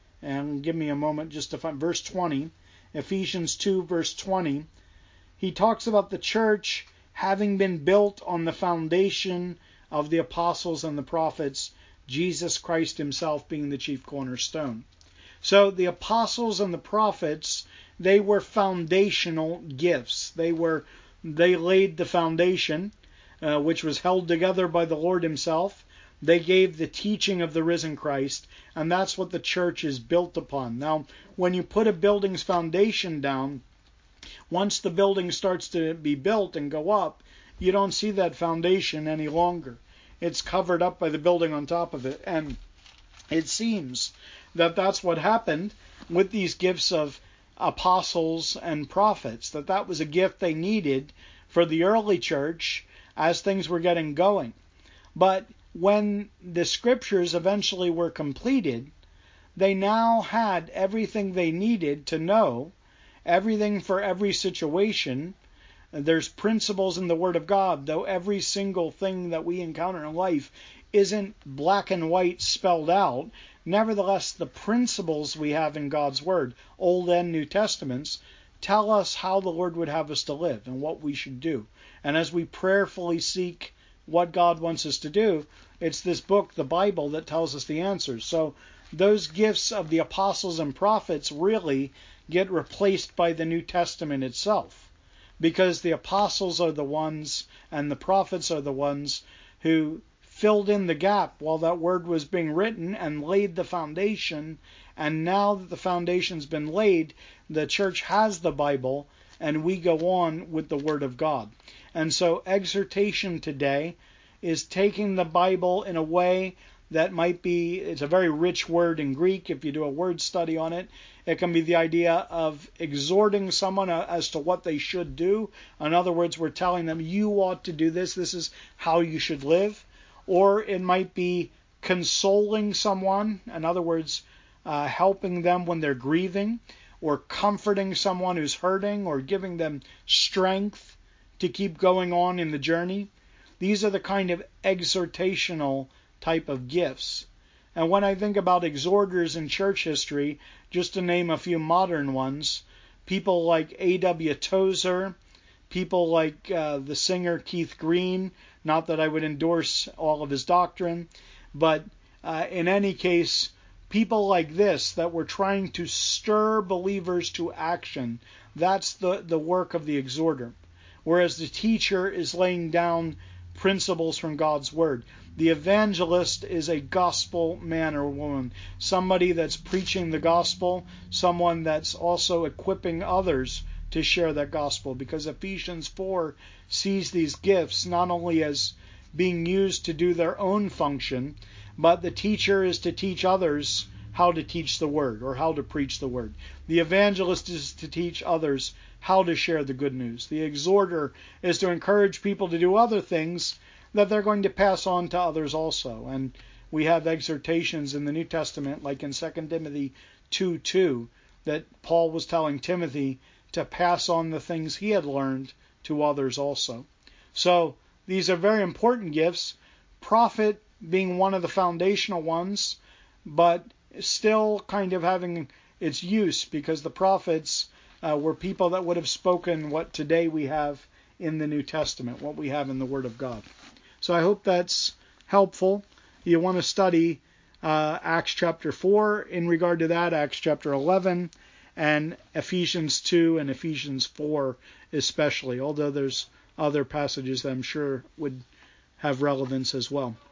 and give me a moment just to find verse twenty, Ephesians two verse twenty, he talks about the church having been built on the foundation of the apostles and the prophets, Jesus Christ himself being the chief cornerstone. So the apostles and the prophets, they were foundational gifts. They were, they laid the foundation, uh, which was held together by the Lord himself. They gave the teaching of the risen Christ, and that's what the church is built upon. Now, when you put a building's foundation down, once the building starts to be built and go up, you don't see that foundation any longer. It's covered up by the building on top of it. And it seems that that's what happened with these gifts of apostles and prophets, that that was a gift they needed for the early church as things were getting going. But when the scriptures eventually were completed, they now had everything they needed to know, everything for every situation. There's principles in the Word of God, though every single thing that we encounter in life isn't black and white spelled out. Nevertheless, the principles we have in God's Word, Old and New Testaments, tell us how the Lord would have us to live and what we should do. And as we prayerfully seek what God wants us to do, it's this book, the Bible, that tells us the answers. So those gifts of the apostles and prophets really get replaced by the New Testament itself, because the apostles are the ones and the prophets are the ones who filled in the gap while that word was being written and laid the foundation. And now that the foundation's been laid, the church has the Bible, and we go on with the Word of God. And so exhortation today is taking the Bible in a way that might be, it's a very rich word in Greek. If you do a word study on it, it can be the idea of exhorting someone as to what they should do. In other words, we're telling them, you ought to do this. This is how you should live. Or it might be consoling someone. In other words, uh, helping them when they're grieving, or comforting someone who's hurting, or giving them strength to keep going on in the journey. These are the kind of exhortational type of gifts. And when I think about exhorters in church history, just to name a few modern ones, people like A W Tozer, people like uh, the singer Keith Green, not that I would endorse all of his doctrine, but uh, in any case, people like this that were trying to stir believers to action, that's the, the work of the exhorter. Whereas the teacher is laying down principles from God's Word. The evangelist is a gospel man or woman, somebody that's preaching the gospel, someone that's also equipping others to share that gospel, because Ephesians four sees these gifts not only as being used to do their own function, but the teacher is to teach others how to teach the word or how to preach the word. The evangelist is to teach others how to share the good news. The exhorter is to encourage people to do other things that they're going to pass on to others also. And we have exhortations in the New Testament, like in Second Timothy two two, that Paul was telling Timothy to pass on the things he had learned to others also. So these are very important gifts, prophet being one of the foundational ones, but still kind of having its use, because the prophets uh, were people that would have spoken what today we have in the New Testament, what we have in the Word of God. So I hope that's helpful. You want to study uh, Acts chapter four in regard to that, Acts chapter eleven, and Ephesians two and Ephesians four especially, although there's other passages that I'm sure would have relevance as well.